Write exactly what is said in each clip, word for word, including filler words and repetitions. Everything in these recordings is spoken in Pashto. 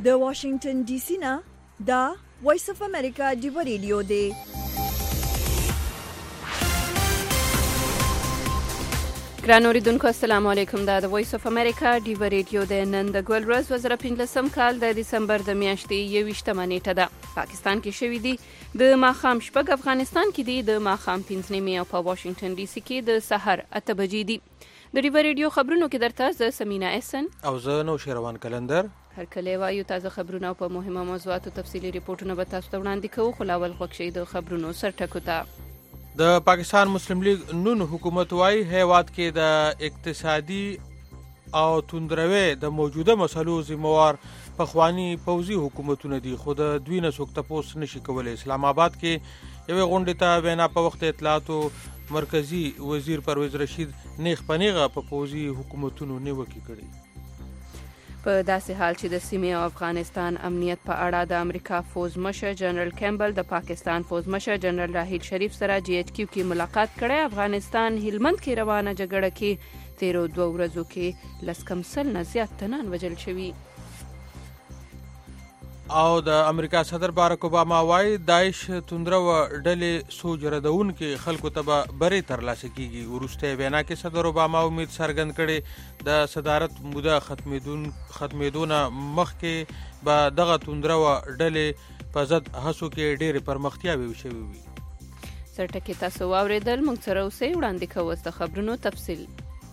د واشنگټن ډي سي نه دا وایس اف امریکا ډیو ریډیو دی. ګران اوریدونکو السلام علیکم. دا د وایس اف امریکا ډیو ریډیو د نن د ګل ورځ وزره پنځلسم کال د دسمبر د میاشتې یوویشتمه نیټه ده. پاکستان کې شوې دي د ماښام شپږ، افغانستان کې دي د ماښام پنځه نیمې او په واشنگټن ډي سي کې د سحر اته بجې دي. د ډیو ریډیو خبرونو کې درته زه سمینا احسن او زه نو شیروان کلندر هر کله وایو تازه خبرونه او په مهمه موضوعاتو تفصیلي ریپورتونه به تاسو ته وړاندې کوو. خو لاول خوښ شئ د خبرونو سرټکو ته. د پاکستان مسلم لیگ نون حکومت وايي هیواد کې د اقتصادي او توندروي د موجوده مسلو ذمہوار پخوانی پوځي حکومتونه دي، خو د دوی نه څوک تپوس نشي کولای. اسلام آباد کې یوې غونډې ته وینا په وخت اطلاعاتو مرکزی وزیر پرویز رشید نیغ پنیغه په پوځي حکومتونو نیوکې کړي. په داسې حال چې د سیمې او افغانستان امنیت په اړه د امریکا فوز مشر جنرال کیمبل د پاکستان فوز مشر جنرال راحیل شریف سره جی ایچ کیو کې ملاقات کړي. افغانستان هلمند کې روانه جګړه کې تیرو دوه ورځو کې لس کم سل نه زیات تنان وژل شوي. او د امریکا صدر بارک اوباما وايي داعش توندرو ډلې سوج ردونکو خلکو ته به برې ترلاسه کیږي. وروسته وینا کې صدر اوباما امید څرګند کړي د صدارت موده ختمېدون ختمېدونه مخکې به دغه توندرو ډلې په ضد هڅو کې ډېرې پرمختیاوې وشوي وي. سرټکي تاسو واورېدل، موږ سره اوسئ. وړاندې کوو د خبرونو تفصیل.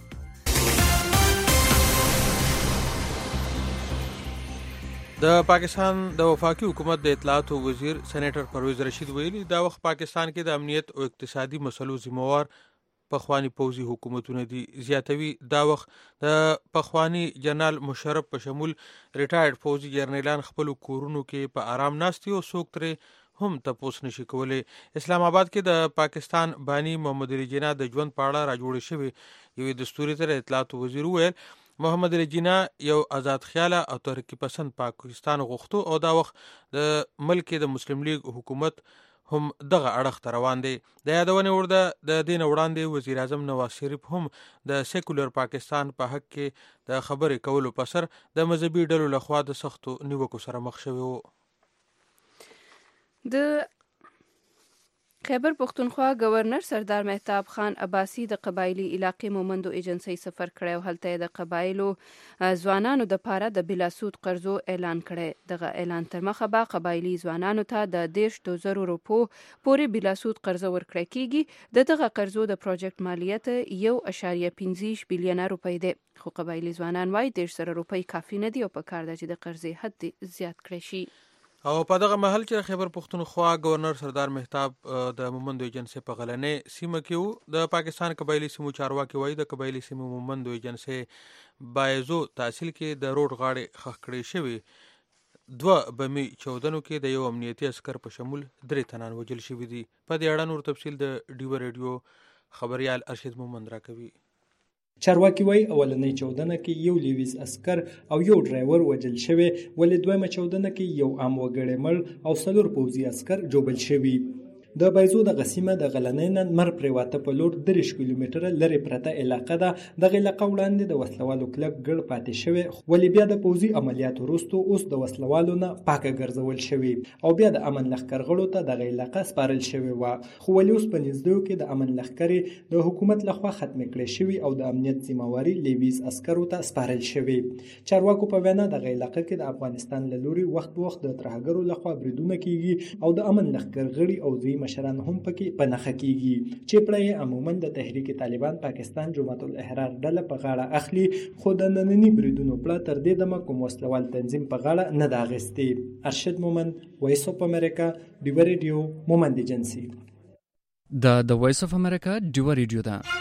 د پاکستان د وفاقي حکومت د اطلاعاتو وزیر سېنیټر پرویز رشید ویلي دا وخت پاکستان کې د امنیت او اقتصادي مسلو ذمہوار پخوانی پوځي حکومتونه دي. زیاتوي دا وخت د پخوانی جنرال مشرف په شمول ریټایرډ پوځي جرنیلان خپل کورونو کې په آرام ناستي او څوک ترې هم تپوس نشي کولای. اسلام آباد کې د پاکستان بانی محمد علی جناح د ژوند په اړه راجوړې شوې یوې دستوري تر اطلاعاتو وزیر وویل محمد علی جناح یو آزاد خیاله او تحریک پسند پاکستان غوښتو او دا وخت د ملک د مسلم لیگ حکومت هم دغه اړخ ته روان دی. د یادونې وړ ده د دې نه وړاندې وزیر اعظم نواز شریف هم د سیکولر پاکستان په حق کې د خبرې کولو په سر د مذهبي ډلو لخوا د سختو نیوکو سره مخ شوی وو. د خیبر پختونخوا گورنر سردار مهتاب خان عباسی د قبایلی علاقې مومندو ایجنسی سفر کړی او هلته د قبایلو ځوانانو د پاره د بلاسود قرضو اعلان کړی. دغه اعلان تر مخه به قبایلی ځوانانو ته د دیش دو زرو روپو پورې بلاسود قرضه ورکړی کیږي. د دغه قرضو د پروجیکټ مالیت یو اشاریه پنځه بیلیونه روپۍ دی، خو قبایلی ځوانان وايي دیش زره روپۍ کافي نه دي او په کار ده چې د قرضې حد زیات کړی شي. او په دغه محل چې خیبر پختونخوا گورنر سردار مهتاب د مومندو ایجنسی په غلنې سیمه کې وو، د پاکستان قبایلی سیمو چارواکي وایي د قبایلی سیمو مومندو ایجنسی بایزو تحصیل کې د روډ غاړې خښ کړې شوې دوه بمي چودنو کې د یو امنیتي عسکر په شمول درې تنان وژل شوي دي. په دې اړه نور تفصیل د ډیو ریډیو خبريال ارشد مومند راکوي. چارواکي وایي اولنۍ چودنه کې یو لیویز اسکر او یو ډرایور وژل شوی، ولې دویمه چودنه کې یو عام وګړی مړ او څلور پوځي اسکر ژوبل شوي. د بایزو د غسیمه د غلنۍ نه نمر پریواته په لور دېرش کیلومتره لرې پرته علاقه ده. دغه علاقه وړاندې د وسلوالو کلک ګړ پاتې شوی، ولې بیا د پوځي عملیاتو وروسته اوس د وسلوالو نه پاکه ګرځول شوي او بیا د امن لښکرغړو ته دغه علاقه سپارل شوې وه، خو ولې اوس په نږدېو کې د امن لښکرې د حکومت لخوا ختمې کړې شوي او د امنیت ذمہواري لیویز عسکرو ته سپارل شوي. چارواکو په وینا دغه علاقه کې د افغانستان له لوري وخت په وخت د ترهګرو لخوا بریدونه کیږي او د امن لښکرغړي او دوی مشران هم پکې په نښه کیږي چې پړی عموما د تحریک طالبان پاکستان جماعت الاحرار ډله په غاړه اخلي، خو د ننني بریدونو پړه تر دې دمه کوم وسلوال تنظیم په غاړه نه ده اخیستې. ارشد مومند، وایس اف امریکا ډیو ریډیو مومند ایجنسی. دا د وایس اف امریکا ډیو ریډیو ده.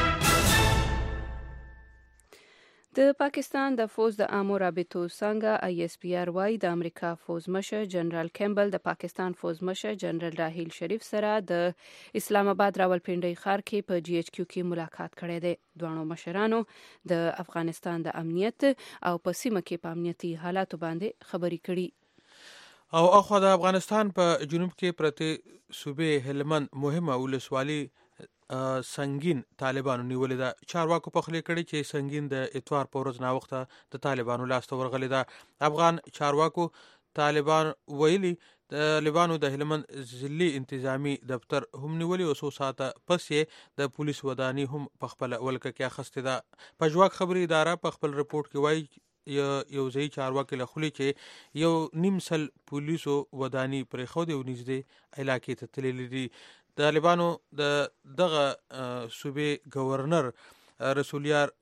د پاکستان د فوز د عامو رابطو څنګه آی اس پی آر وايي د امریکا فوز مشر جنرال کیمبل د پاکستان فوز مشر جنرال راحیل شریف سره د اسلام آباد راولپنډۍ ښار کې په جی ایچ کیو کې ملاقات کړی دی. دوانو مشرانو د افغانستان د امنیت او په سیمه کې په امنیتي حالاتو باندې خبرې کړي. او اخو د افغانستان په جنوب کې پرته صوبې هلمند مهمه ولسوالي سنگین طالبانو نیولې ده. چارواکو پخلی کړي چې سنگین د اتوار په ورځ ناوخته د طالبانو لاسته ورغلې ده. افغان چارواکو طالبان ویلي طالبانو د هلمند ضلعي انتظامی دفتر هم نیولي او څو ساعته پس یې د پولیس ودانۍ هم په خپله ولکه کې اخیستې ده. پژواک خبري اداره په خپل رپورټ کې وایي یو ځایي چارواکي له خولې چې یو نیم سل پولیسو ودانۍ پرېښودې او نږدې علاقې ته تللي دي. طالبانو د دغه صوبې گورنر رسولیار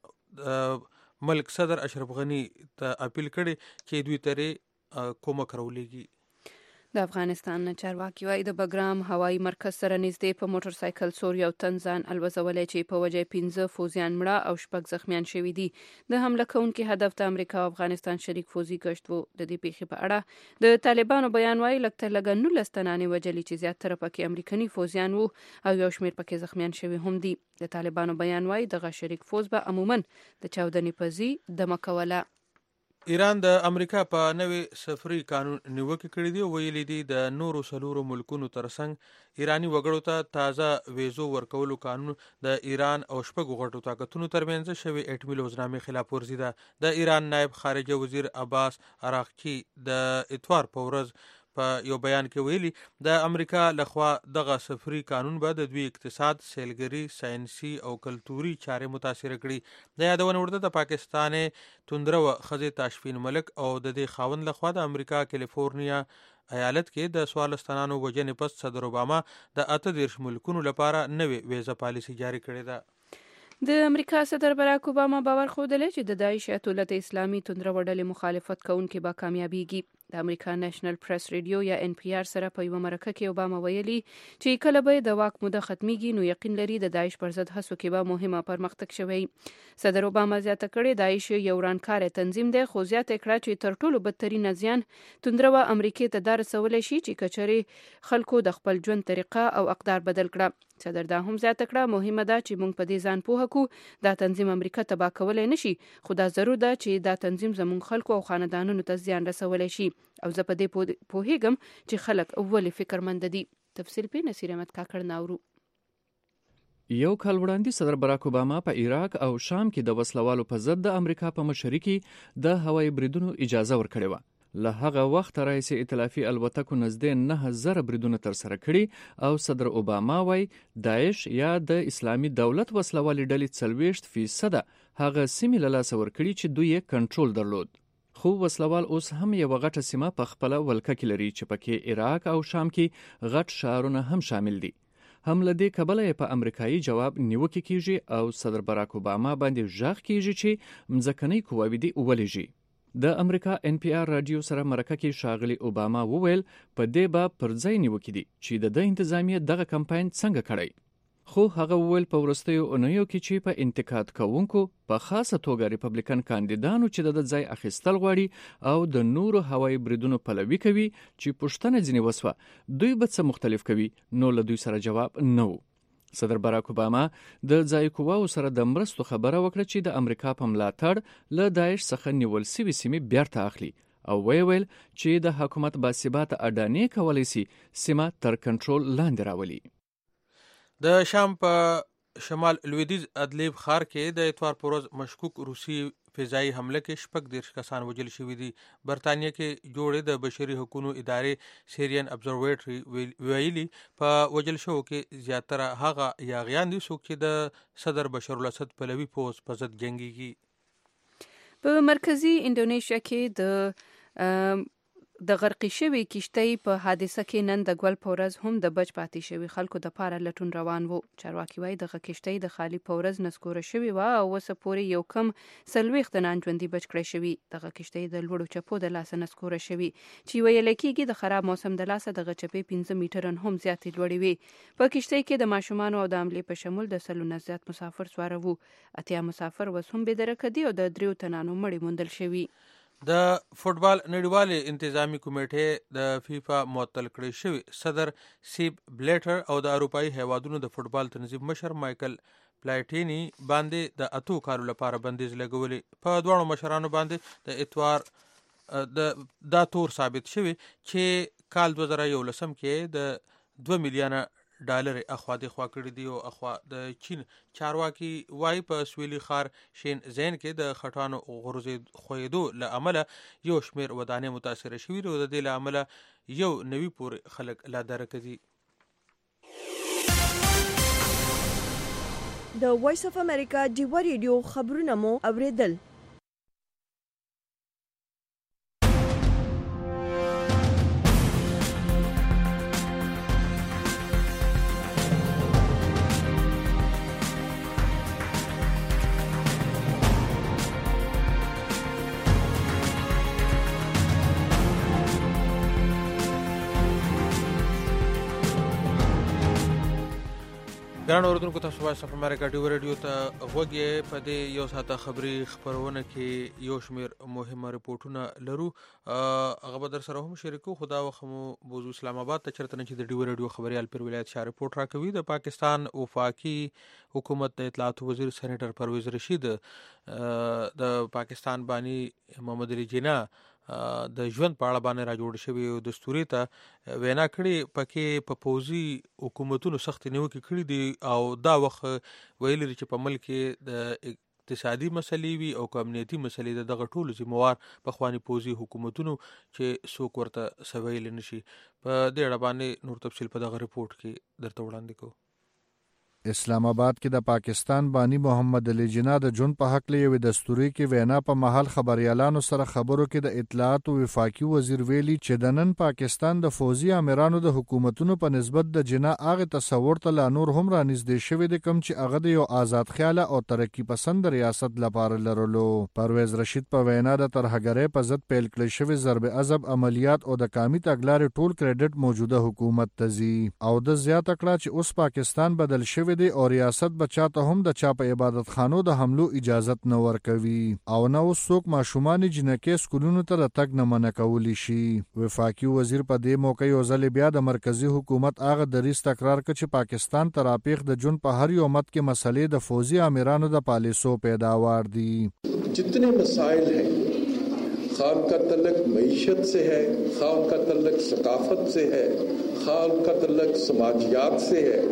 ملک صدر اشرف غنی ته اپیل کړي چې دوی ترې کومک راولېږي. د افغانستان چارواکي وايي د بګرام هوایي مرکز سره نږدې په موټر سایکل سور یو تن ځان الوزولی چې په وجه پنځه فوزیان مړه او شپږ زخمیان شوي دي. د حمله کوونکي هدف د امریکا او افغانستان شریک فوزي ګشت و. د دې پیښې په اړه د طالبانو بیان وايي لږ تر لږه نولس تنانې وجلي چې زیاتره پکې امریکایي فوزیان وو او یو شمېر پکې زخمیان شوي هم دي. د طالبانو بیان وايي دغه شریک فوز به عموما د چاودنې په ځای دمه کوله. ایران د امریکا په نوې سفري قانون نیوکه کړې دي او ویلي دي د نورو څلورو ملکونو ترڅنګ ایرانی وګړو ته تازه ویزو ورکولو قانون د ایران او شپږو غټو طاقتونو ترمنځ شوی اټومي لوزنامې خلاف ورزي ده. د ایران نائب خارجه وزیر عباس اراغچی د اتوار په ورځ په یو بیان کې ویلي د امریکا لخوا دغه سفري قانون به د دوی اقتصاد، سیلګري، ساینسي او کلتوري چارې متاثر کړي. د یادونه ورده د پاکستان توندره ښځې تاشفین ملک او د دې خاوند لخوا د امریکا کالیفورنیا ایالت کې د څوارلس تنانو وژنې پس صدر اوباما د اته دېرش ملکونو لپاره نوې ویزه پالیسي جاری کړې ده. د امریکا صدر باراک اوباما باور ښودلی چې د داعش یا دولت اسلامي توندره وډلې مخالفت کوونکي به کامیابیږي. د امریکا نېشنل پریس ریډیو یا ان پی آر سره په یوه مرکه کې اوباما ویلي چې کله به د واک موده ختمیږي نو یقین لري د داعش پر ضد هڅو کې به مهمه پرمختګ شوی. صدر اوباما زیاته کړې داعش یو ورانکار تنظیم دی خو زیاته کړه چې تر ټولو بدترین زیان توندره و امریکا ته دا رسولی شي چې کچرې خلکو د خپل ژوند طریقه او اقدار بدل کړه. صدر دا هم زیاته کړه مهمه ده چې موږ په دې ځان پوهه کو دا تنظیم امریکا تباه کولی نشي خو دا ضرور ده چې دا تنظیم زموږ خلکو او خاندانونو ته زیان رسولی شي او زه په دې پوهیږم چې خلک ولې فکرمند دي. تفصیل په نصیر احمد کاکړ ناورو. یو کال وړاندې صدر باراک اوباما په عراق او شام کې د وسلوالو په ضد د امریکا په مشرۍ کې د هوایي بریدونو اجازه ورکړې وه. له هغه وخت راهیسې ائتلافي الوتکو نږدې نه زره بریدونه ترسره کړي او صدر اوباما وایي داعش یا د اسلامي دولت وسلوالې ډلې څلوېښت فیصده هغه سیمې له لاسه ورکړي چې دوی یې کنټرول درلود. خو وسلوال اوس هم یوه غټه سیمه په خپله ولکه کې لري چې پکې عراق او شام کې غټ ښارونه هم شامل دي. هم له دې کبله یې په امریکایي جواب نیوکې کیږي او صدر باراک اوباما باندې غږ کیږي چې مځکنۍ قواوې دې ولېږي. د امریکا ان پی آر رادیو سره مرکه کې ښاغلي اوباما وویل په دې به پر ځای نیوکې دي چې د ده انتظامیه دغه کمپاین څنګه کړی. خو هغه وویل په وروستیو اونیو کې چې په انتقاد کوونکو په خاصه توګه ریپبلیکن کاندیدانو چې د ځای اخیستل غواړي او د نورو هوایي بریدونو پلوي کوي چې پوښتنه ځینې وسوه دوی به څه مختلف کوي نو له دوی سره جواب نه و. صدر باراک اوباما د ځای قواو سره د مرستو خبره وکړه چې د امریکا په ملاتړ له داعش څخه نیول سوي سیمې بیرته اخلي او ویل چې د حکومت باثباته اډانې کولی سي سیمه تر کنټرول لاندې راولي. د شام په شمال لویدیځ ادلیب ښار کې د اتوار په ورځ مشکوک روسي فضایي حمله کې شپږ دېرش کسان وژل شوي دي. برطانیه کې جوړې د بشري حقوقو ادارې سیریان ابزرویټري ویلي په وژل شوو کې زیاتره هغه یاغیان دي څوک چې د صدر بشار الاسد پلوي پوځ په ضد جنګیږي. په مرکزی انډونیشیا کې د د غرقې شوې کشتۍ په حادثه کې نن د ګول په ورځ هم د بچ پاتې شوي خلکو د پاره لټون روان وو. چارواکي وایي دغه کشتۍ د خالي په ورځ نسکوره شوې وه او اوسه پورې یو کم څلوېښت تنان ژوندي بچ کړی شوي. دغه کشتۍ د لوړو چپو د لاسه نسکوره شوي چې ویل کېږي د خراب موسم د لاسه دغه چپې پنځه میټره هم زیاتې لوړې وې. په کشتۍ کې د ماشومانو او د حملې په شمول د سلو نه زیات مسافر سواره وو. اتیا مسافر اوس هم بېدرکه دي او د دریو تنانو مړي موندل شوي. د فوټبال نړیوالې انتظامی کمیټې د فیفا معطل کړی شوی صدر سیب بلیټر او د اروپایي هیوادونو د فوټبال تنظیم مشر مایکل پلایټینی باندې د اتو کارو لپاره بندیز لګولي. په دواړو مشرانو باندې د اتوار د دا تور ثابت شوی چې کال دوه زره یولسم کې د دوه میلیونه ډالر اخوا د خوا کړی دی او اخوا د چین چارواکي وای په سویلي خار شین زین کې د خټانو غورځید خویدو له امله یو شمیر ودانې متاثر شوي او د دې له امله یو نوی پورې خلک لا درکه دي. د وایس اف امریکا ډیوا ریډیو خبرونه مو اوریدل. ګران اوردونکو تاسو وایس اف امریکا ډیوا ریډیو ته غوږ یې. په دې یو ساعته خبري خبرونه کې یو شمیر مهمه رپورټونه لرو، هغه به در سره هم شریکو. خدا وخمو بوزو اسلام آباد ته چرته چې د ډیوا ریډیو خبريال پر ولایت شاه رپورټ راکوي. د پاکستان وفاقي حکومت د اطلاعات وزیر سېنیټر پرویز رشید د پاکستان بانی محمد علي جناح د ژوند په اړه باندې را جوړ شوی او دستوري ته وینا کړي، پکې په پوزي حکومتونو سخت نیوکې کړي دي او دا وخت ویل چې په ملک کې د اقتصادي مسلې وي او امنیتي مسلې دغه ټولو ذمہوار په خواني پوزي حکومتونو چې څوک ورته سویل نشي. په دې اړه باندې نور تفصیل په دغه رپورت کې درته وړاندې کوو. اسلام آباد کې د پاکستان بانی محمد علي جناح د جون په حق لوي دستوري کې وینا په محل خبريالانو سره خبرو کې د اطلاعات او وفاقي وزیر ویلي چې د نن پاکستان د فوزي امیرانو د حکومتونو په نسبت د جناح هغه تصور ته لا نور هم را نږدې شوی د کم چې هغه د یو آزاد خیال او ترقی پسند ریاست لپاره لرلو. پرویز رشید په وینا د ترهګرۍ په ضد پیل کړی شوی ضرب عضب عملیات او د کامی تګلارې ټول کریډټ موجوده حکومت تزي او د زیاته کړه چې اوس پاکستان بدل شوی دی او ریاست بچاته هم د چا په عبادت خانو د حملو اجازت نه ورکوي او نه اوس څوک ماشومان جنکې سکولونو ته د تګ نه منع کولی شي. وفاقي وزیر په دې موقع یو ځل بیا د مرکزی حکومت هغه دریځ تکرار کړ چې پاکستان تراپیخ د جون په هر یو مت کې مسلې د فوزي امیرانو د پالیسو پیداوار دي. جتنے مسائل ہیں خواہ ان کا تعلق معیشت سے ہے، خواہ ان کا تعلق ثقافت سے ہے، خواہ ان کا تعلق سماجیات سے ہے،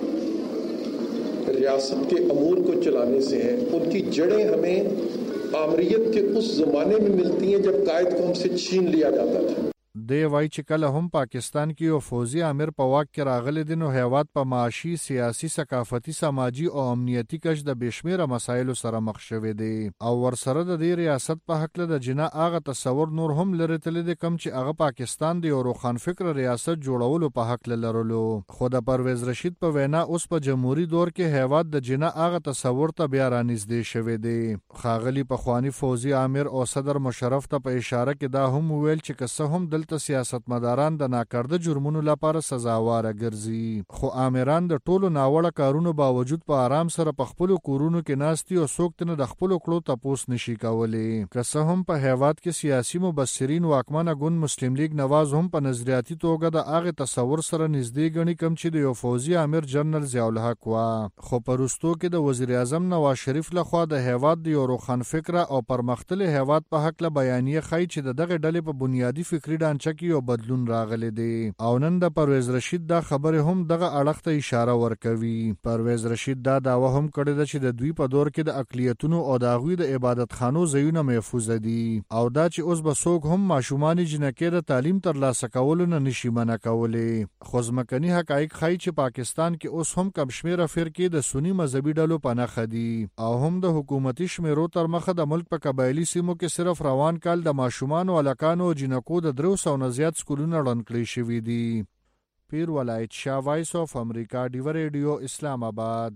ریاست کے امور کو چلانے سے ہیں، ان کی جڑیں ہمیں آمریت کے اس زمانے میں ملتی ہیں جب قائد کو ہم سے چھین لیا جاتا تھا. دی وای چې کله هم پاکستان کې یو فوزي امیر په واک کې راغلی دی نو هیواد په معاشي، سیاسي، ثقافتي، سماجي او امنیتي کچ د بشمیره مسایلو سره مخ شوی دی او ورسره د دې ریاست په حق له د جناح هغه تصور نور هم لري تل د کم چې هغه پاکستان دی او روخان فکر ریاست جوړولو په حق لرلو. خو د پرویز رشید په وینا اوس په جمهوریت دور کې هیواد د جناح هغه تصور ته بیا رانږدې شوی دی. خاغلی په خوانی فوزي امیر او صدر مشرف ته په اشاره کې دا هم ویل چې که هم دلته سیاستمداران د ناکرده جرمونو لپاره سزاوار ګرځي، خو آمران د ټولو ناوړه کارونو باوجود په آرام سره په خپل کورونو کې ناستي او څوک نه د خپل کړو تپوس نشي کولی. که څه هم په هیواد کې سیاسي مبصرین واکمنه ګوند مسلم لیگ نواز هم په نظریاتي توګه د هغه تصور سره نږدې ګڼي کم چې د یو فوزي امیر جنرال ضیاء الحق وا، خو په وروستو کې د وزیر اعظم نواز شریف لخوا د هیواد د یو روښان فکره او پرمختللي هیواد په حق له بیانیه ښیي چې د دغه ډلې په بنیادی فکری ډانچه کې یو بدلون راغلی دی او نن د پرویز رشید دا خبره هم دغه اړخ ته اشاره ورکوي. پرویز رشید دا داوا هم کړی ده چې د دوی په دور کې د اقلیتونو او د هغوی د عبادت خانو ځایونه محفوظ دي او دا چې اوس به څوک هم ماشومان جنکې د تعلیم ترلاسه کولو نه نشي منع کولی. خو ځمکني حقایق ښیي چې پاکستان کې اوس هم کم شمېره فرقې د سني مذهبي ډلو په نښه دي او هم د حکومتي شمیرو تر مخه د ملک په قبایلي سیمو کې صرف روان کال د ماشومانو، هلکانو او جنکو د درو سو نه زیات سکولونه ړنګ کړي شوي دي. پیر ولایت شاه، وایس آف امریکا ډیوا ریډیو، اسلام آباد.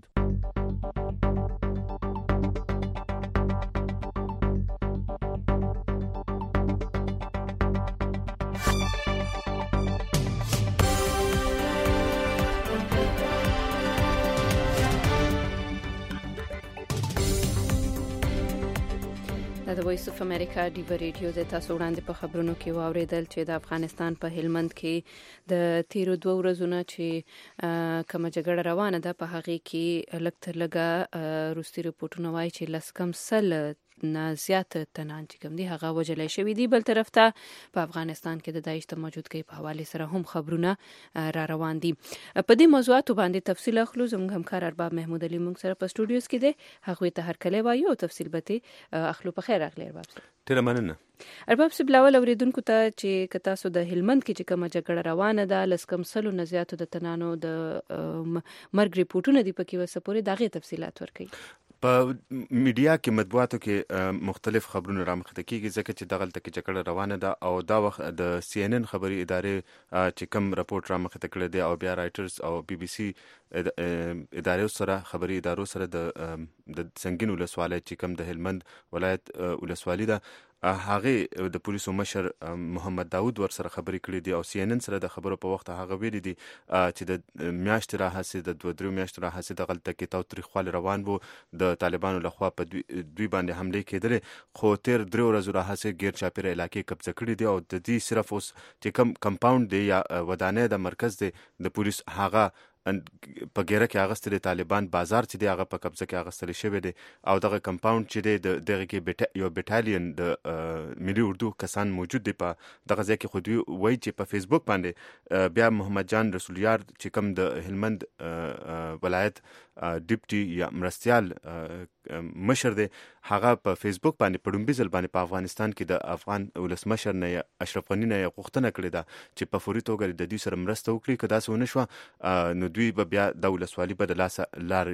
د وایس اف امریکا ډیوا ریډیو د تاسو وړاندې په خبرونو کې واوریدل چې د افغانستان په هلمند کې د تیرو دوه ورځو نه چې کومه جګړه روانه ده په هغې کې لږ تر لږه وروستي رپورټونه وایي چې لس کم سل نه زیات تنان چې کوم دي هغه وجلې شوی دی. بل طرف ته په افغانستان کې د داعش د موجودګۍ په حواله سره هم خبرونه را روان دي. په دې موضوعاتو باندې تفصیل اخلو. زموږ همکار ارباب محمود علي موږ سره په سټوډیوز کې دی. هغه ته هر کله وایو تفصیل به اخلو. په خیر اخلي ارباب صاحب. ډیره مننه. ارباب صاحب لاول اوریدونکو ته چې کتا سو د هلمند کې چې کومه جګړه روانه ده لسکم سلو نه زیاتو د تنانو د مرګ ریپورتونه دی پکې وسپوري دغه تفصيلات ورکړي. په میډیا کې مطبوعاتو کې مختلف خبرونه رامخته کیږي ځکه چې دغه تل کې جګړه روانه ده او دا وخت د سی ان ان خبري ادارې چې کوم راپورټ رامخته کړی دی او بیا رائټرز او بي بي سي ادارې سره خبري ادارو سره د د سنگین ولسوالۍ چې کوم د هلمند ولایت ولسوالۍ ده هغه د پولیسو مشر محمد داوود ور سره خبرې کړې دي او سی ان ان سره د خبرو په وخت هغه ویلي دي چې د میاشتې راهسې د دوه درې میاشتې راهسې د غلطه کې تاوتریخوالي روان وو د طالبانو لخوا په دوی باندې حمله کېدلې خو تیر درې ورځې راهسې غیر چاپیره علاقې قبضه کړې دي او د دې صرف اوس چې کم کمپاوند دی یا ودانې د مرکز دی د پولیس هغه په ګیره کې اغستل طالبان بازار چې دی هغه په قبضه کې اغستل شوی دی او دغه کمپاوند چې دی دغه کې یو بټالین د ملي اردو کسان موجود دی په دغه ځای کې خو دوی وایي چې په فیسبوک باندې بیا محمد جان رسول یار چې کوم د هلمند ولایت ډیپټي یا مرستيال مشر دی هغه په فیسبوک باندې په ډومبي ځل باندې په افغانستان کې د افغان ولسمشر نه اشرف غنی نه غوښتنه کړې ده چې په فوري توګه د دې سره مرسته وکړي که داسې ونه شوه نو دوی به بیا د ولسوالۍ به د لاسه لار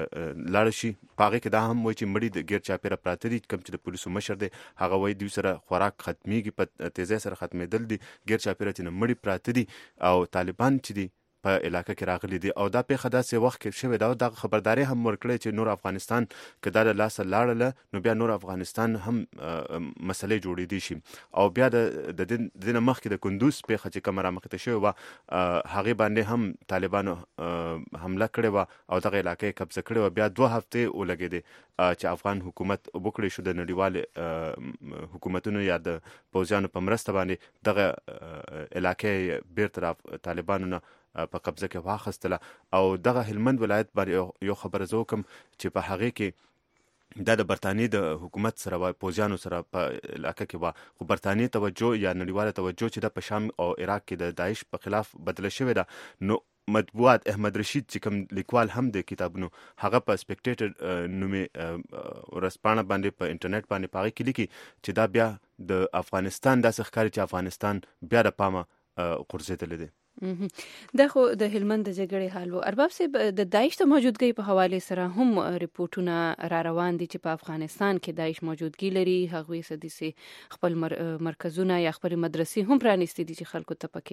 لاړ شي په هغې کې دا هم وایي چې مړي د ګیر چاپېره پراته دي کوم چې د پولیسو مشر دی هغه وایي دوی سره خوراک ختمیږي په تیزۍ سره ختمېدل دي ګیر چاپېره چې نه مړي پراته دي او طالبان چې دي په علاقه کې راغلي دي او دا پیښه داسې وخت کې شوې ده او د خبرداري هم ورکړې چې نور افغانستان که دا د لاسه لاړله نو بیا نور افغانستان هم مسلې جوړېدی شي او بیا د دې نه مخکې د کندوز پیښه چې کومه رامخته شوې وه هغې باندې هم طالبانو حمله کړې وه او دغه علاقه یې قبضه کړې وه بیا دوه هفتې ولګېدې چې افغان حکومت وکړی شو د نړیوالې حکومتونو یا د پوځیانو په مرسته باندې دغه علاقه بیرته طالبانو نه په قبضه کې واخیستله او دغه هلمند ولایت باندې یو خبره زه وکړم چې په هغې کې دا د برطانیې د حکومت سره و پوځیانو سره په علاقه کې و خو برطانیې توجه یا نړیواله توجه چې د په شام او عراق کې د داعش په خلاف بدله شوې ده نو مطبوعات احمد رشید چې کوم لیکوال هم د کتابونو هغه په سپیکټیټر نومې ورځپاڼه باندې په انټرنیټ باندې په هغې کې لیکي چې دا بیا د افغانستان داسې ښکاري چې افغانستان بیا د پامه غورځېدلی دی. دا خو د هلمند د جګړې حال وو. ارباب صاحب د داعش د موجودګۍ په حواله سره هم ریپورتونه را روان دي چې په افغانستان کې داعش موجودګي لري هغوی سديسي خپل مر... مرکزونه یا خپل مدرسې هم پرانیستي دي چې خلکو ته پکې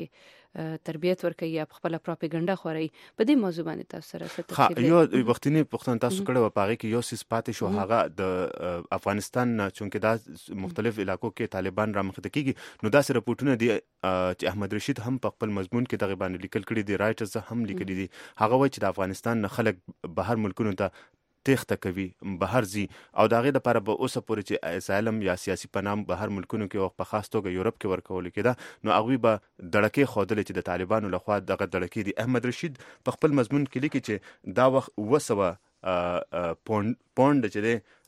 تربیت ورکوي یا خپل پروپاګاندا خوري. په دې موضوع باندې تاسو سره څه تفصیل یو وختینی پښتون تاسو کړه و پاره کې یو سیس پاتې شو هغه د افغانستان نه چونکه دا مختلف علاقو کې طالبان رامخته کیږي نو دا سره ریپورتونه دي چې احمد رشید هم په خپل مضمون کې دغه باندې لیکل کړي دي رائټرز هم لیکلي دي هغه وایي چې د افغانستان نه خلک بهر ملکونو ته تخته کوي بهر زی او دغه لپاره به اوسه پورې چې اسالم یا سیاسي پنام بهر ملکونو کې او په خاص توګه یورپ کې ورکول کېده نو هغه به دړکې خودل چې د طالبانو لخوا دغه دړکې دي. احمد رشید په خپل مضمون کې لیکي چې دا وخت وسوه پوند پوند چې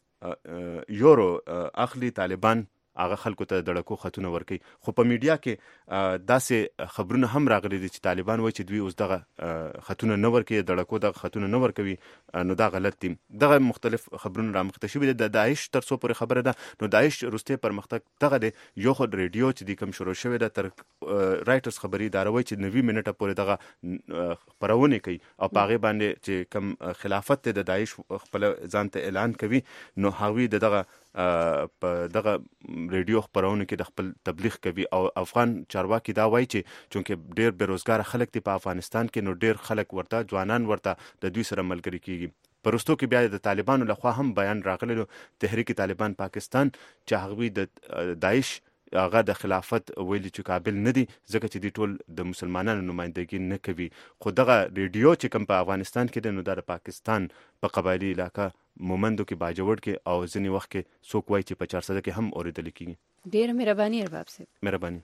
یورو اخلي طالبان هغه خلکو ته دړکو خطونه ورکي خو په میډیا کې داسې خبرونه هم راغلي دي چې طالبان وایي چې دوی اوس دغه خطونه نه ورکي دړکو دغه خطونه نه ورکوي نو دا غلط دي. دغه مختلف خبرونه رامخته شوي دي. د داعش تر څو پورې خبره ده نو داعش وروستی پرمختګ دغه دی یو خو ریډیو چې د کوم شروع شوی ده تر رائټرز خبري اداره وایي چې نوي منټه پورې دغه خبرونه کوي او په هغې باندې چې کوم خلافت د داعش خپل ځان ته اعلان کوي نو هغوی دغه په دغه ریډیو خبرونه کې د خپل تبلیغ کوي او افغان چارواکي دا وایي چې چونکه ډېر بیروزګار خلک دي په افغانستان کې نو ډېر خلک ورته ځوانان ورته د دوی سره ملګري کیږي. پرستو کې بیا د طالبانو لخوا هم بیان راغلی تحریک طالبان پاکستان چې هغوی د داعش هغه د خلافت ویلي چې قابل نه دي ځکه چې دی ټول د مسلمانانو نمائندګي نه کوي خو دغه ریډیو چې کوم په افغانستان کې دی نو دا د پاکستان په قبایلي علاقه مومندو کې باجوړ کې او ځینې وخت کې څوک وایي چې په چارسده کې هم اورېدل کېږي. ډېر مهرباني ارباب صاحب. مهرباني.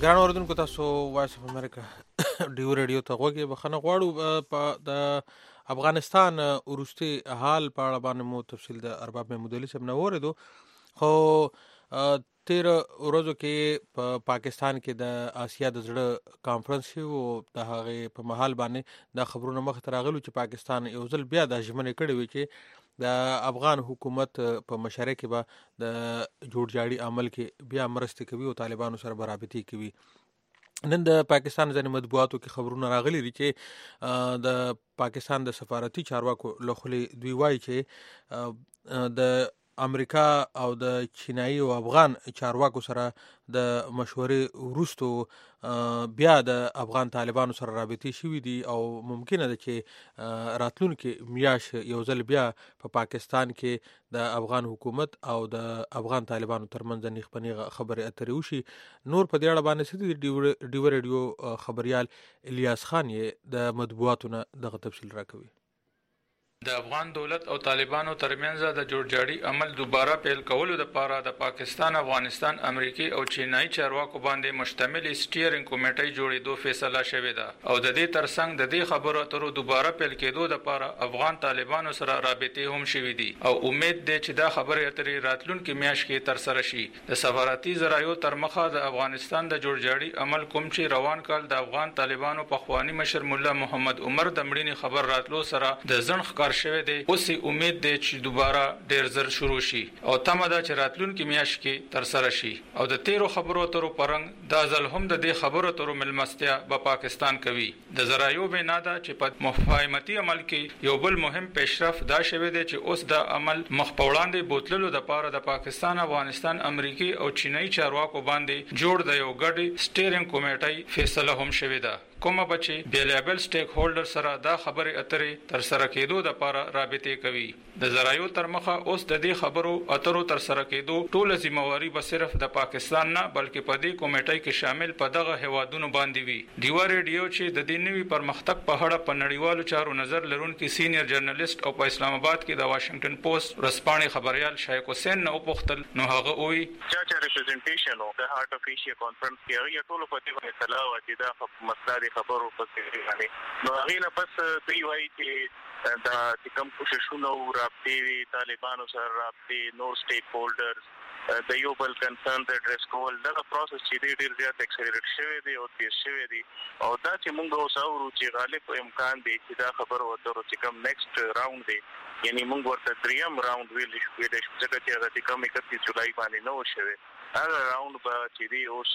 ګران اوردونکو تاسو وایس اف امریکا ډیو ریډیو ته غوږی بخنه غواړو په د افغانستان وروستي حال په اړه باندې مو تفصیل د ارباب محمود علي صاحب نه اوریدو. خو تیر ورځو کې په پا پاکستان کې د آسیا د زړه کانفرنس او د هغه په محل باندې د خبرونو مخ ته راغلو چې پاکستان یو ځل بیا د ژمنې کړې وي چې د افغان حکومت په مشره کې به د جوړجاړي عمل کې بیا مرسته کوي او طالبانو سره برابرۍ کوي. نن د پاکستان ځینې مطبوعاتو کې خبرونه راغلي دي چې د پاکستان د سفارتي چارواکو له خولې دوی وایي چې د امریکا او د چینایي او افغان چارواکو سره د مشورې وروسته بیا د افغان طالبانو سره رابطې شوي دي او ممکنه ده چې راتلونکي میاشت یو ځل بیا په پا پاکستان کې د افغان حکومت او د افغان طالبانو ترمنځ نیغ په نیغه خبرې اترې وشي. نور په دې اړه باندې څه ډیو ریډیو خبریال الیاس خان یې د مطبوعاتو نه دغه تفصیل راکوي. د افغان دولت او طالبانو ترمنځ د جوړجاړي عمل دوباره پیل کولو لپاره د پاکستان، افغانستان، امریکای او چینایي چارواکو باندې مشتمل سټیرینګ کمیټې جوړېدو فیصله شوې ده او د دې ترڅنګ د دې خبرو اترو دوباره پیل کېدو لپاره افغان طالبانو سره رابطې هم شوې دي او امید ده چې دا خبرې اترې راتلونکي میاشت کې تر سره شي. د سفارتي ذرایعو تر مخه د افغانستان د جوړجاړي عمل کوم چې روان کال د افغان طالبانو په خوانی مشر مولا محمد عمر د مړینې خبر راتلو سره د ځنډ ښکار شوی دی. اوس امید دی چې دوباره ډیر زر شروع شي او تمه ده چې راتلونکي میاشت کې تر سره شي او د تیرو خبرو اترو پرنګ دا ځل هم د دې خبرو اترو ملمستیا په پاکستان کوي. د ذرایعو بنا ده چې په مفاهمتي عمل کې یو بل مهم پیشرفت دا شوی دی چې اوس د عمل مخ په وړاندې بوتللو لپاره د پاکستان، افغانستان، امریکای او چینایي چارواکو باندې جوړ د یو ګډ سټیرینګ کمیټې فیصله هم شوې ده کومه بچي بیلیبل سټیک هولډر سره دا خبرې اترې تر سره کېدو لپاره رابطې کوي. د ذرایعو تر مخه اوس د دې خبرو اترو تر سره کېدو ټول ذمہواری به صرف د پاکستان نه بلکې په دې کمیټې کې شامل په دغه هوادونو باندې وي. ډیو ریډیو چې د دې نوي پرمختګ په اړه په نړیوالو چارو نظر لرونکي سینیئر جرنالست او په اسلام آباد کې د واشنگټن پوسټ رسپانې خبريال شایق حسین نو پختل نو هغه وی چې ریپرزنټیشن او د هارت اف ایشیا کانفرنس کې هغه ټول په دې باندې سلا او چې دا مسله خبرو پسې غالي نو هغه نه پس دوی وایي چې دا کوم کوششونه او رابطې طالبانو سره رابطې نو سټیک هولډرز د یو بل کنسرن د اډریس کول دا پروسس چې ډیر زیات اکسلریټ شوی دی او تیز شوی دی او دا چې موږ اوس اورو چې غالب امکان دی چې دا خبر وته چې کوم نیکسټ راوند دی یعنی موږ ورته دریم راوند ویل شو د څه چې هغه کوم اکتیس جولای باندې نو شوی هغه راوند به چې دی اوس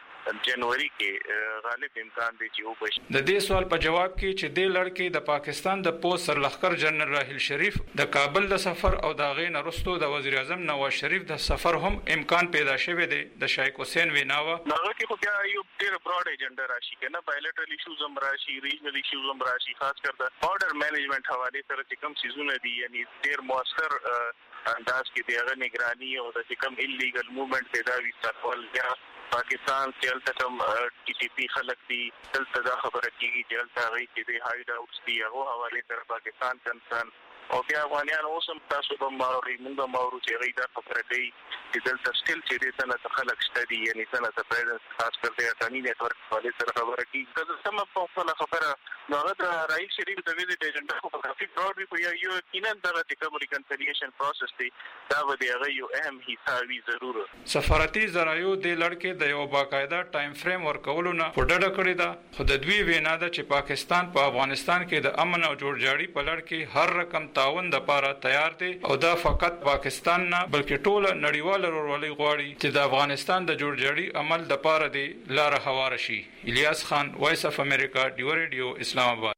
جنوري کې غالب امکان دی چې وبشي. د دې سوال په جواب کې چې د لړکې د پاکستان د پوسټ سرلښکر جنرال راحیل شریف د کابل د سفر او د غین رستو د وزیر اعظم نواز شریف د سفر هم امکان پیدا شوی دی. د شایق حسین ویناوه هغه کې خو بیا یو ډیر براډ ایجنډا راشي کنه بایلیټرل ایشوز هم راشي ریجنل ایشوز هم راشي خاص کر د بارډر مینجمنت حواله سره چې کوم سيزونه دي یعنی ډیر موثر انداز کې دی هغه نگرانی او د کوم ایلیګل موومېنټ پیدا وي ستاسو یا پاکستان کې تل کوم ټي ټي پی خلک دي تل دا خبره کیږي چې تل هغه کې دی هاید اوټس دی هغه حواله سره پاکستان کنسرن او بیا افغانان اوسم تاسو به ماوري موږ ماورو چې غي دا خبره کوي چې دلته سټیل چې دې څنګه خلک شته یعنی څنګه پریزنس خاص کر دې اتانی نتورک والے سره خبره کوي که سم په خپل خبره نو هغه راحیل شریف د ویزټ ایجنډا په کافي براډ وی په یو کینن دغه د ریکنسیلیشن پروسس دی دا به هغه یو اهم حصہ وی ضرور. سفارتي ذرایعو د لړکې د یو باقاعده ټایم فریم ورکولو نه پډډه کړې ده خو د دوی وینا ده چې پاکستان په افغانستان کې د امن او جوړجاړي په لړ کې هر رقم تعاون لپاره تیار دی او دا فقط پاکستان نه بلکې ټول نړیوال ورولي غواړي چې د افغانستان د جوړجاړي عمل لپاره دی لار هوار شي. الیاس خان، وایس اف امریکا، ډیو ریډیو، اسلام آباد.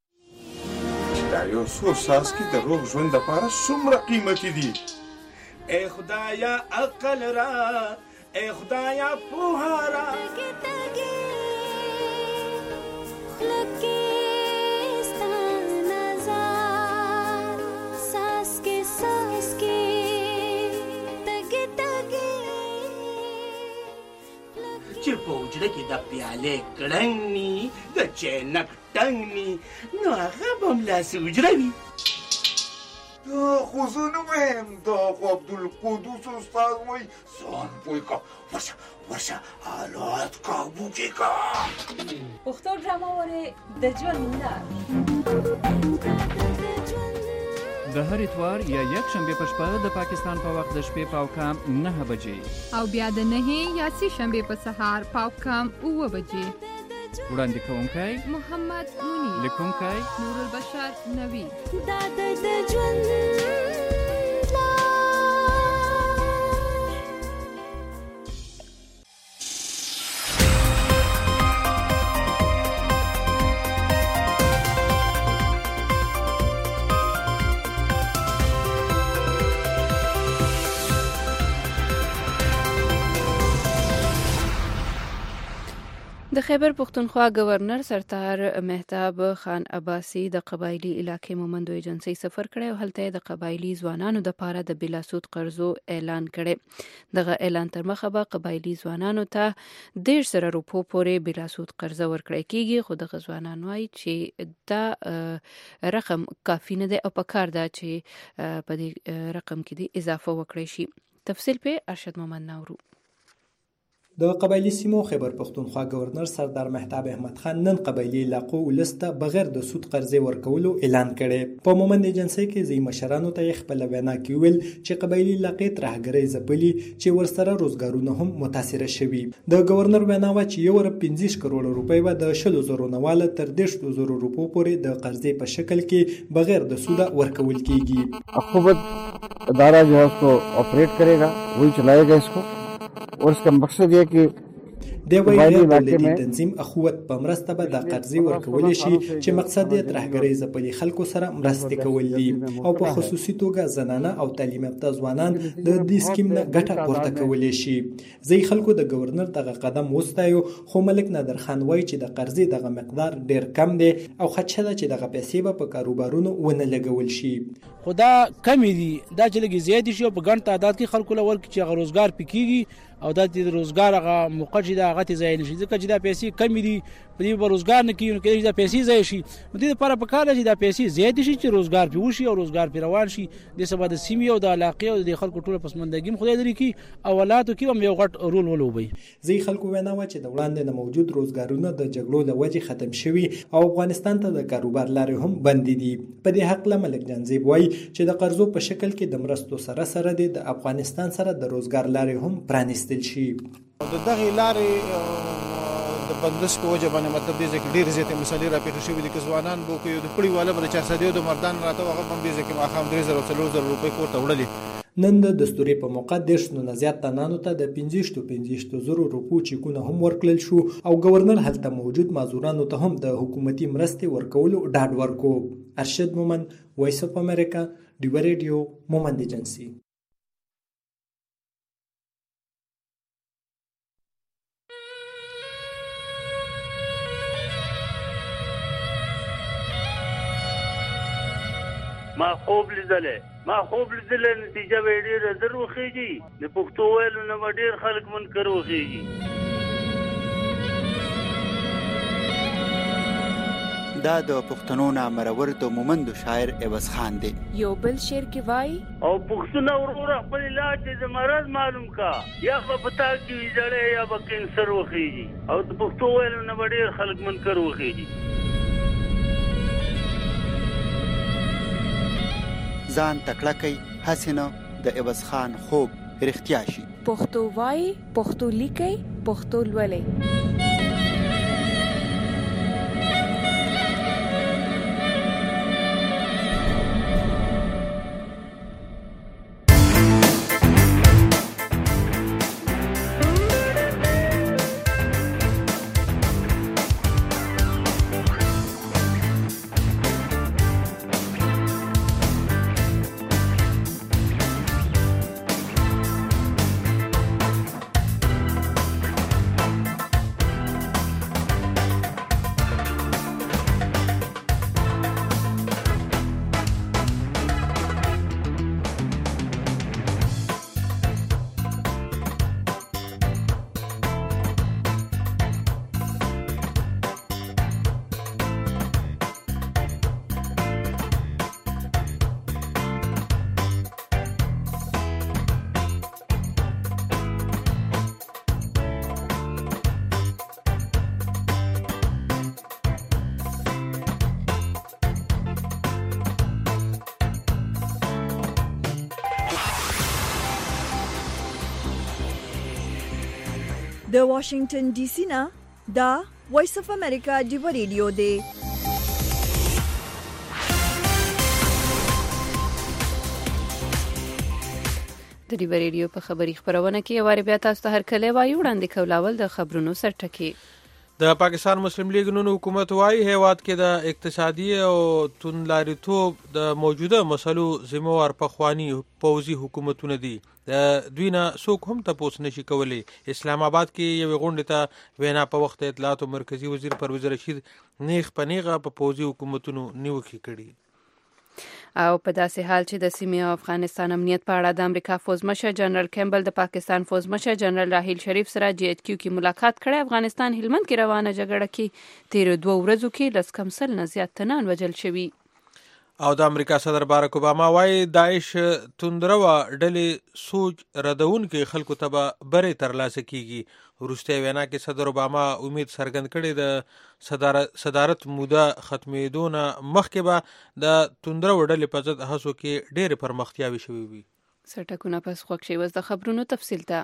دا یو څو ساس کې د روغ ژوند لپاره څومره قیمتي دي. اے خدایا عقل را، اے خدایا پوها را چې په وجره کې د پیالې کړنګ ني د چینک ټنګ ني نو هغه به هم لاسې وجره وي. دا خو زه نه ویم، دا خو عبدالقدوس استاد وایي ځان پوه کا، ورشه ورشه حالات کابو کې کا. پښتو ډرامه ولې د ژوند لار د هر اتوار یا یک شنبه په شپه د پاکستان په وخت د شپې په اوکام نه بجې او بیا د نهه یا سه شنبه په سهار په اوکام اوه بجې. وړاندې کوونکی محمد منیر، لیکونکی نور البشر نوی. دا د ژوند د خیبر پختونخوا گورنر سردار مهتاب خان عباسی د قبایلی علاقې مومندو ایجنسی سفر کړی او هلته د قبایلی ځوانانو د پاره د بلا سود قرضو اعلان کړي. دغه اعلان تر مخه به قبایلی ځوانانو ته ډیر سره روپو پورې بلا سود قرض ورکړي کیږي، خو دغه ځوانان وايي چې دا رقم کافی نه دی او پکار ده چې په دې رقم کې دی اضافه وکړي شي. تفصیل په ارشد محمد نورو. د قبایلی سیمو خیبر پختونخوا گورنر سردار مهتاب احمد خان نن قبایلی علاقو ولسته بغیر د سود قرضې ورکولو اعلان کړي. په مومند ایجنسی کې ځای مشرانو ته خپل وینا کې ویل چې قبایلی علاقې ترهګرۍ ځپلي چې ورسره روزګارونه هم متاثره شوي. د گورنر وینا و چې یو رب پنځه کروڑ روپۍ به د شلو زرو نواله تر دیش زرو روپو پورې د قرضې په شکل کې بغیر د سود ورکول کیږي. حکومت ادارہ جو ہے اس کو آپریٹ کرے گا، وہی چلائے گا اس کو، اور اس کا مقصد یہ کہ د وایي دولتي تنظیم اخوت په مرسته به د قرضې ورکول شي چې مقصد یې ترهګرۍ ځپلي خلکو سره مرستې کول دي او په خصوصي توګه زنانه او تعلیم یافته ځوانان د دې سکیم نه ګټه پورته کولی شي. ځای خلکو د گورنر دغه قدم وستایو، خو ملک نادر خان وایي چې د قرضې دغه مقدار ډیر کم دی او خدشه ده چې دغه پیسې به په کاروبارونو ونه لګول شي. خدا کمی دي، دا چې لګي زیات شي او په ګڼ تعداد کې خلکو لور کې چې روزګار پکېږي او د دې روزګار هغه موقع چې دا هغه ځای نشي ځکه چې دا پیسې کمی دي، په دې به روزګار نه کیږي، کې دا پیسې ځای شي. نو دې لپاره پکار دی چې دا پیسې زیات شي چې روزګار پې وشي او روزګار پې روان شي. د سبا د سیمې او د علاقې او د خلکو ټوله پسماندګي خدای لري کی اولادو کې هم یو غټ رول ولوبي. ځای خلکو وینا و چې د وړاندې نه موجود روزګارونه د جګړو له وجې ختم شوي او افغانستان ته د کاروبار لارې هم بندې دي. په دې حق له ملک جانزیب وایي چې د قرضو په شکل کې د مرستو سره سره د افغانستان سره د روزګار لارې هم پرانیستل شي. د دغه لارې د بندش په وجه باندې مطلب دې چې ډېر زیاتې مسلې را پیښ شوې دي چې ځوانان بو کوي د پړی والا بل چار سدیو د مردان راته هغه هم دې چې ماخام درې زره څلور زره روپۍ کوټه وړلې. نن د دستوري په موقع دیش نو زیات تنانو ته د پنځه پنځه زره روپو چیکونه هم ورکړل شو او گورنر هلته موجود مازورانو ته هم د حکومتي مرستې ورکولو ډاډ ورکو. ارشد مومند، وایس اف امریکا، ډیو ریډیو، مومند ایجنسی. ما خوب لیدلې ما خوب لیدلې نتیجه به ډېره زر وخیږي. د پښتو ویلو نه به ډېر خلک منکر وخیږي. دا د پښتنو نامرور د مومندو شاعر عوض خان دی. یو بل شعر کې وایي او پښتون ورور خپل علاج د مرض معلوم کا، یا به پتا کې ویځړې یا به کینسر وخیږي او د پښتو ویلو نه به ډېر خلک منکر وخیږي. ځان تکړه کوي هسې نه د عوض خان خوب رښتیا شي. پښتو وایي، پښتو لیکي، پښتو لولي. د واشنگټن ډي سي نه دا وایس اف امریکا ډیو ریډیو دی. د ډیو ریډیو په خبري خبرونه کې واره بیا تاسو ته هر کله وایو وړاندې کولاول د خبرونو سرټکی. د پاکستان مسلم لیگ نون حکومت وايي هیواد کې د اقتصادي او توندلاریتوب د موجوده مسلو ذمہوار پخوانی پوځي حکومتونه دي. د دوی نه څوک هم تاسو نشي کولی. اسلام آباد کې یو غونډه ته وینا په وخت اطلاعات او مرکزی وزیر پرویز رشید نیغ پنیغه په پوځي حکومتونو نیوکه کړي. او په داسې حال چې د سیمې او افغانستان امنیت په اړه د امریکا فوز مشر جنرال کیمبل د پاکستان فوز مشر جنرال راحیل شریف سره جی ایچ کیو کې ملاقات کړی. افغانستان هلمند کې روانه جګړه کې تیر دوه ورځو کې لس کم سل نه زیات تنان وژل شوي. او د امریکا صدر بارک اوباما وايي داعش توندروا ډلې سوچ ردون کې خلکو ته بره ترلاسه کیږي. وروسته وینا کې صدر اوباما امید څرګند کړي د صدارت صدارت موده ختمېدونه مخکې به د توندروا ډلې په ضد هڅو کې ډېر پرمختیاوي شوي وي. سرټکونه پس خوښ شي. وز د خبرونو تفصیل ته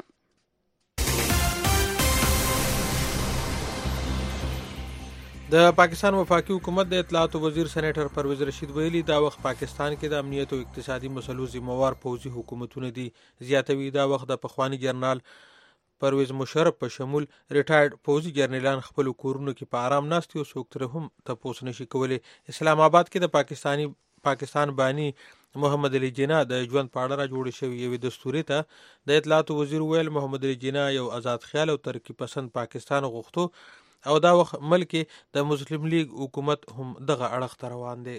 د پاکستان وفاقي حکومت د اطلاعات وزیر سېنیټر پرویز رشید ویلي دا وخت پاکستان کې د امنیت او اقتصادي مسلو ذمہوار پوځي حکومتونه دي. زیاتوي دا وخت د پخوانی جنرال پرویز مشرف په شمول ریټایرډ پوځي جنرالان خپل کورونو کې په آرام ناست او څوک تر هم تاسو نشي کولی. اسلام آباد کې د پاکستاني پاکستان بانی محمد علي جناح د ژوند په اړه را جوړ شوی یو دستوري ته د اطلاعات وزیر ویل محمد علي جناح یو آزاد خیال او ترقی پسند پاکستان غوښتو او دا وخت ملک د مسلم لیگ حکومت هم دغه اړخ روان دی.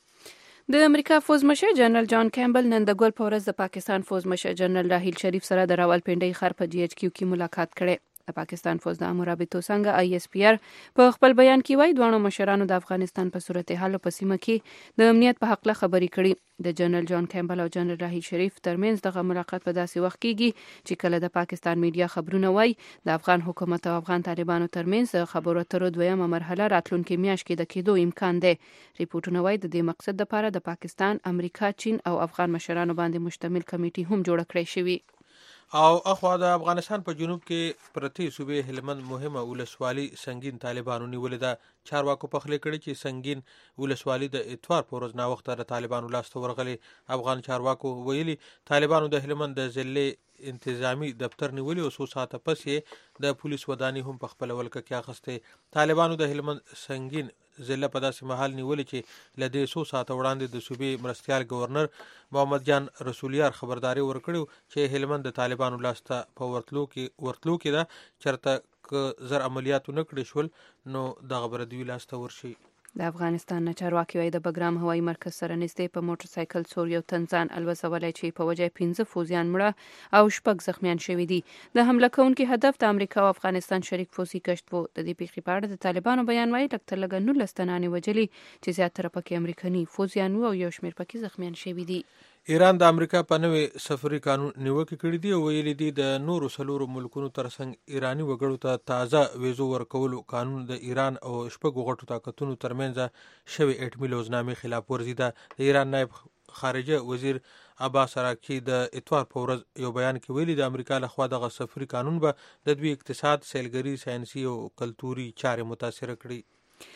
د امریکا فوز مشر جنرال جان کیمبل نن د ګل په ورځ د پاکستان فوز مشر جنرال راحیل شریف سره د راولپنډۍ ښار په جی ایچ کیو کې ملاقات کړي. د پاکستان فوز د امور رابطو څنګه آی ایس پی آر په خپل بیان کې وایي دوه مشرانو د افغانستان په صورتحال په سیمه کې د امنیت په حق له خبرې کړي. د جنرال جان کیمبل او جنرال راحیل شریف ترمنځ دغه ملاقات په داسې وخت کېږي چې کله د پاکستان میډیا خبرونه وایي د افغان حکومت او افغان طالبانو ترمنځ د خبرو اترو دویمه مرحله راتلونکي میاشت کې د کېدو امکان دی. ریپورتونه وایي د دې مقصد لپاره د پاکستان، امریکا، چین او افغان مشرانو باندې مشتمل کمیټې هم جوړ کړی شوی. او اخوا د افغانستان په جنوب کې پرتی صوبې هلمند مهمه ولسوالي سنگین طالبانو نیولې ده. چارواکو په خله کړي چې سنگین ولسوالي د اتوار په ورځ نا وخت د طالبانو لاسته ورغلي. افغان چارواکو ویلي طالبانو د هلمند د ضلع انتظامی دفتر نیولې او څو ساعته پس یې د پولیس ودانۍ هم په خپل ولکه کې اخیسته. طالبانو د هلمند سنگین ضلع په داسې محل نیولې چې لدې څو ساعته وړاندې د صوبې مرستیال گورنر محمد جان رسولیار خبرداري ورکړو چې هلمند د طالبانو لاسته په ورتلو کې ورتلو کې دا چرته ک زر عملیاتو نکړي شول نو دغه بر دوی لاسته ورشي. د افغانستان نه چارواکي وايي د بګرام هوایي مرکز سره نږدې په موټر سایکل څور یو تنزان الوزولای چې په وجه پنځه فوزیان مړه او شپږ زخمیان شوي دي. د حمله کوونکي هدف د امریکا او افغانستان شریک فوزي کشت وو. د دې پیښې په اړه د طالبانو بیان وايي لږ تر لږه نولس تنانې وژلي چې زیاتره پکې امریکایي فوزیان وو او یو شمېر پکې زخمیان شوي دي. ایران د امریکا په نوې سفري قانون نیوکه کړې دي او ویلي دي د نورو څلورو ملکونو ترڅنګ ایرانی وګړو ته تازه ویزو ورکولو قانون د ایران او شپږو غټو طاقتونو ترمنځ شوی اټمي لوزنامې خلاف ورزي ده. د ایران نائب خارجه وزیر عباس عراقچي د اتوار په ورځ یو بیان کې ویلي د امریکا لخوا دغه سفري قانون به د دوی اقتصاد، سیلګري، ساینسي او کلتوري چارې متاثر کړي.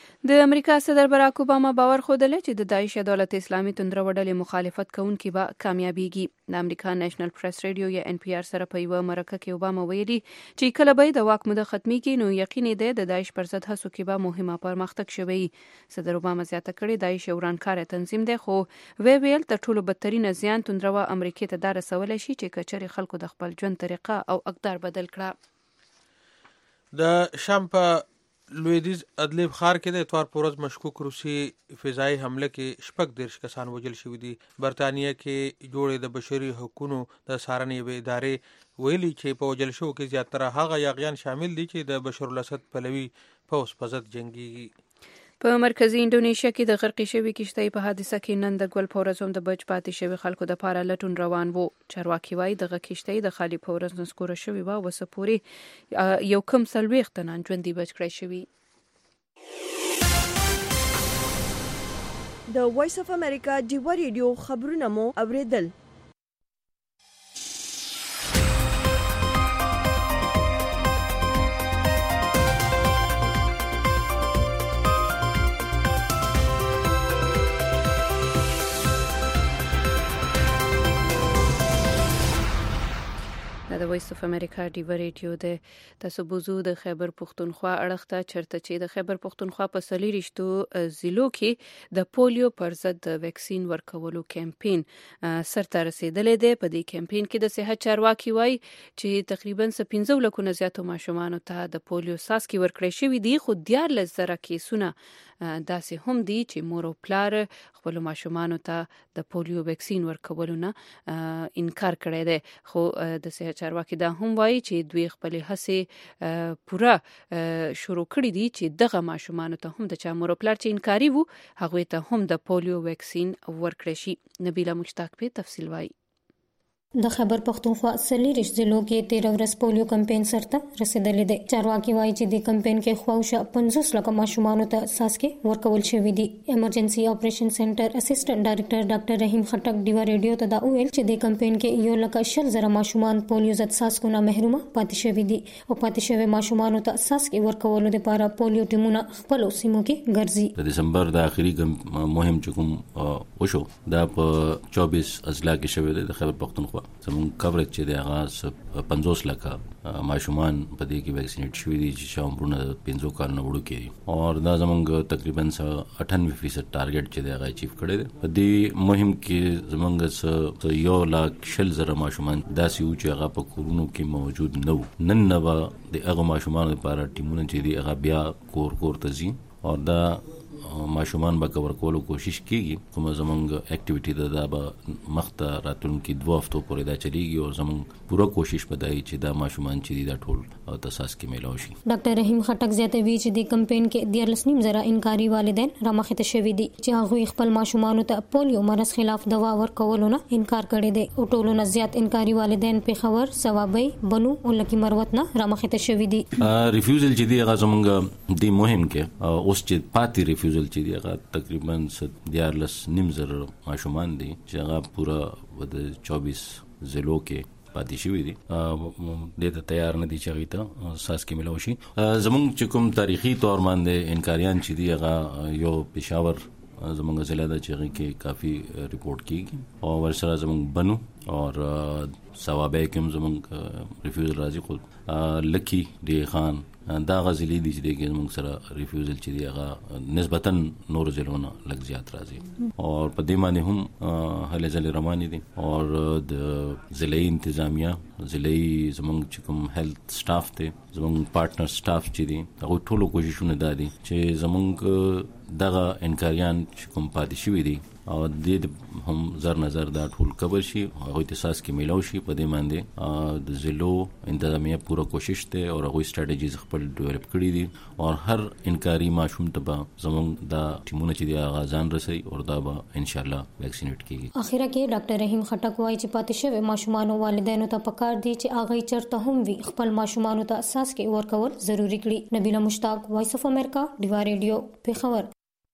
د امریکا صدر باراک اوباما باور خوده چې د داعش دولت اسلامي توندرو ډلې مخالفت کوونکي به کامیابیږي. د امریکا نېشنل پریس ریډیو یا ان پی آر سره په یو مرکه کې اوباما ویلي چې کله به د واک موده ختميږي نو یقیني دی د داعش پر ضد هڅو کې به مهمه پرمختګ شوی. صدر اوباما زیاته کړې داعش یو ورانکار تنظیم دی خو وی ویل د ټولو بدترین زیان توندرو امریکا ته دار رسولای شي چې کچري خلکو د خپل ژوند طریقه او اقدار بدل کړه. د شام په لویدیز ادلیب خار کې د اتوار په ورځ مشکوک روسي فضایي حمله کې شپږ دیرش کسان وژل شوي دي. برطانیه کې جوړې د بشري حقوقو د څارنې یوې ادارې ویلي چې په وژل شوو کې زیاتره هغه یاغیان شامل دي چې د بشر الاسد پلوي پوځ په ضد جنګیږي. په مرکزی انډونیشیا کې د غرقې شوې کشتۍ په حادثه کې نن د ګل په ورځ هم د بچ پاتې شوي خلکو دپاره لټون روان وو. چارواکي وایي دغه کشتۍ د خالي په ورځ نسکوره شوې وه او اوسه پورې یو کم څلوېښت تنان ژوندي بچ کړی شوي. د وایس اف امریکا ډیو ریډیو خبرونه مو اوریدل. د وایس اف امریکا ډیو ریډیو ده. تاسو بوزو د خیبر پختونخوا اړخ ته چرته چې د خیبر پختونخوا په سلی رښتو ضلعو کې د پولیو پر ضد د ویکسین ورکولو کمپاین سرته رسیدلې ده. په دې کمپاین کې د صحت چارواکي وایي چې تقریبا پنځه لکونه زیاتو ماشومانو ته د پولیو څاڅکي ورکړی شوي دي، خو دیارلس زره کیسونه داسې هم دي چې مور او پلار خپل ماشومانو ته د پولیو ویکسین ورکولو نه انکار کړی دی. خو د صحت چارواکي دا هم وایي چې دوی خپل هڅې پوره شروع کړي دي چې دغه ماشومانو ته هم د چا مور او پلار چې انکاري وو هغوی ته هم د پولیو ویکسین ورکړی شي. نبیله مشتاق په تفصیل وایي. د خیبر پختونخوا سلیریش ضلعو کې تیر ورځ پولیو کمپاین سرته رسیدلې ده. چارواکي وایي چې د کمپاین کې خواوشا پنځوس لکه ماشومانو ته څاڅکي ورکول شوي دي. ایمرجنسي اپریشن سنټر اسسټنټ ډایریکټر ډاکټر رحیم خټک ډیوا ریډیو ته دا ویل چې د کمپاین کې یو لکه شل زره ماشومان پولیو ضد څاڅکو نه محروم پاتې شوي دي او پاتې شوي ماشومانو ته څاڅکي ورکولو لپاره پولیو ټیمونه خپل سیمو کې ګرځي. د دسمبر د اخري مهم چې کوم وشو دا په چوبیس اضلاع کې شوی دی د خیبر پختونخوا. زمون کوریج چې د هغه پنځوس لکه ماشومان په دې کې ویکسینیټ شوي دي چې عمرونه پنځو کالونو وړوکي دي او دا زمونږ تقریبا اٹھانوے فیصد ټارګټ چې دی هغه اچیو کړی دی. په دې مهم کې زمونږ یو لاک شل زره ماشومان داسې وو چې هغه په کورونو کې موجود نه وو. نن نه به د هغه ماشومانو لپاره ټیمونه چې دي هغه بیا کور کور ته ځي او دا ماشومان به کور کولو کوشش کیږي. کوم زمونږ اکټیویټي ده دا به مخته راتلونکي دوه هفتو پورې دا چلیږي او زمونږ پوره کوشش به دی چې دا ماشومان چې دي دا ټول او تاساس کې میلاو شي. ډاکټر رحیم خټک زیاتوي چې د کمپاین کې دیارلس نیم زره انکاري والدین رامخته شوي دي چې هغوی خپل ماشومانو ته پولیو مرض خلاف دوا ورکولو نه انکار کړی دی او ټولو نه زیات انکاري والدین پېښور، ثوابۍ، بنو او لکی مروت نه رامخته شوي دي. ریفیوزل چې دی هغه زمونږ د مهم کې اوس چې پاتې ریفیوزل چې دی هغه تقریبا دیارلس نیم زره ماشومان دي چې هغه پوره د چوبیس ضلعو کې پاتې شوي دي. دې ته تیار نه دي چې هغوی ته څاڅکي میلاو شي. زمونږ چې کوم تاریخي طور باندې انکاریان چې دي هغه یو پېښور زمونږ ضلع ده چې هغې کې کافي رپورټ کېږي او ورسره زمونږ بنو او ثوابۍ کې هم زمونږ ریفیوزل راځي. خو لکی ډی خان دا غزلی دي چې دغه موږ سره ریفیوزل چې دی هغه نسبتا نور ضلعونه لږ زیات راځي او په دې باندې هم هلې ځلې روانې دي او د ضلعي انتظامیه ضلعي زموږ چې کوم هیلث سټاف دی زموږ پارټنر سټاف چې دي هغوی ټولو کوششونه دا دي چې زموږ دغه انکاریان چې کوم پاتې شوي دي او دې هم زر نظر دا ټول کبر شي هغوی ته څاڅکي میلاو شي. په دې باندې د ضلعو انتظامیه پوره کوشش دی او هغوی سټراټیجیز خپل ډیولپ کړي دي او هر انکاري ماشوم ته به زموږ دا ټیمونه چې دی هغه ځان رسوي او دا به انشاءالله ویکسینیټ کیږي. اخیره کې ډاکټر رحیم خټک وایي چې پاتې شوي ماشومانو والدینو ته پکار دي چې هغوی چېرته هم وي خپل ماشومانو ته څاڅکي ورکول ضروري کړي. نبیله مشتاق، وایس اف امریکا، ډیوا ریډیو، پېښور.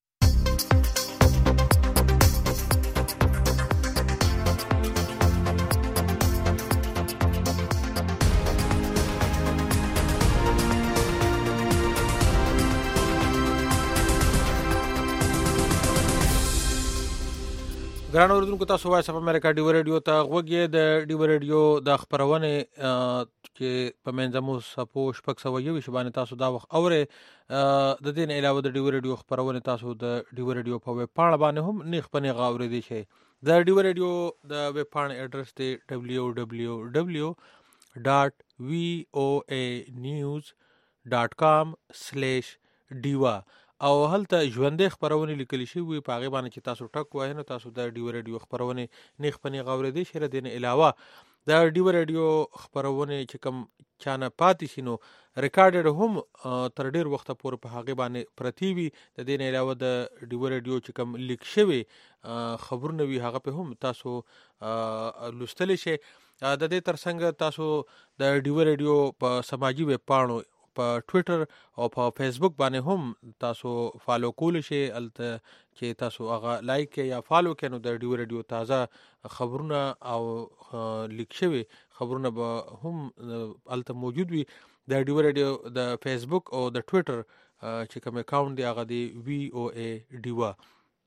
ګران اوریدونکو تاسو وایس اف امریکا ډیو ریډیو ته غوږی د ډیو ریډیو د خبرونه چې په منځمو سپو شپږ سوه یوویشت باندې تاسو دا وخت اورئ. د دې نه علاوه د ډیو ریډیو خبرونه تاسو د ډیو ریډیو په ویب پاڼه باندې هم نیغ په نیغه اورېدی شئ. د ډیو ریډیو د ویب پاڼې اډرس دی ډبلیو ډبلیو ډبلیو ډاټ وی او ای نیوز ډاټ کام سلیش ډیوا او هلته ژوندې خبرونه لیکل شوي په هغې باندې چې تاسو ټک وایئ نو تاسو د ډیو ریډیو خبرونه نیغ په نیغه اورېدی شئ. له دې نه علاوه د ډیو ریډیو خبرونه چې کوم چا نه پاتې شي نو ریکارډډ هم تر ډېر وخته پورې په هغې باندې پرتې وي. د دې نه علاوه د ډیو ریډیو چې کوم لیک شوي خبرونه وي هغه په هم تاسو لوستلی شئ. د دې ترڅنګ تاسو د ډیو ریډیو په سماجي ویب پاڼو په ټویټر او په فیسبوک باندې هم تاسو فالو کولی شئ. هلته چې تاسو هغه لایک کړئ یا فالو کړئ نو د ډیو ریډیو تازه خبرونه او لیک شوي خبرونه به هم هلته موجود وي. د ډیو ریډیو د فیسبوک او د ټویټر چې کوم اکاونټ دی هغه دی وی او ای ډیوا.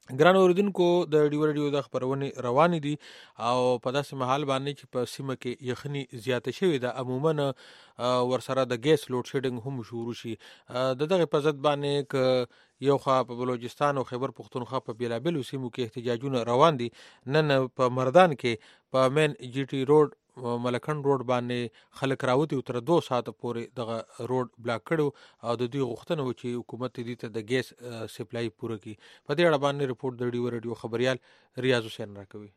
ګران اوریدونکو د ډیو ریډیو د خبرونه روانې دي او په داسې محل باندې چې په سیمه کې یخني زیاته شوې ده عموما ورسره د ګیس لوډ شیډینګ هم شروع شي د دغه په ضد باندې ک یو خوا په بلوچستان او خیبر پختونخوا په بیلابلو سیمو کې احتجاجونه روان دي نن په مردان کې په مین جی ټي روډ ملکن روډ باندې خلک راوتی تر دوه ساعت پورې دغه روډ بلاک کړو او د دوی غوښتنه و چې حکومت دې ته د ګیس سپلای پوره کړي په دې اړه باندې رپورټ د ډیو ریډیو خبريال ریاض حسین راکوي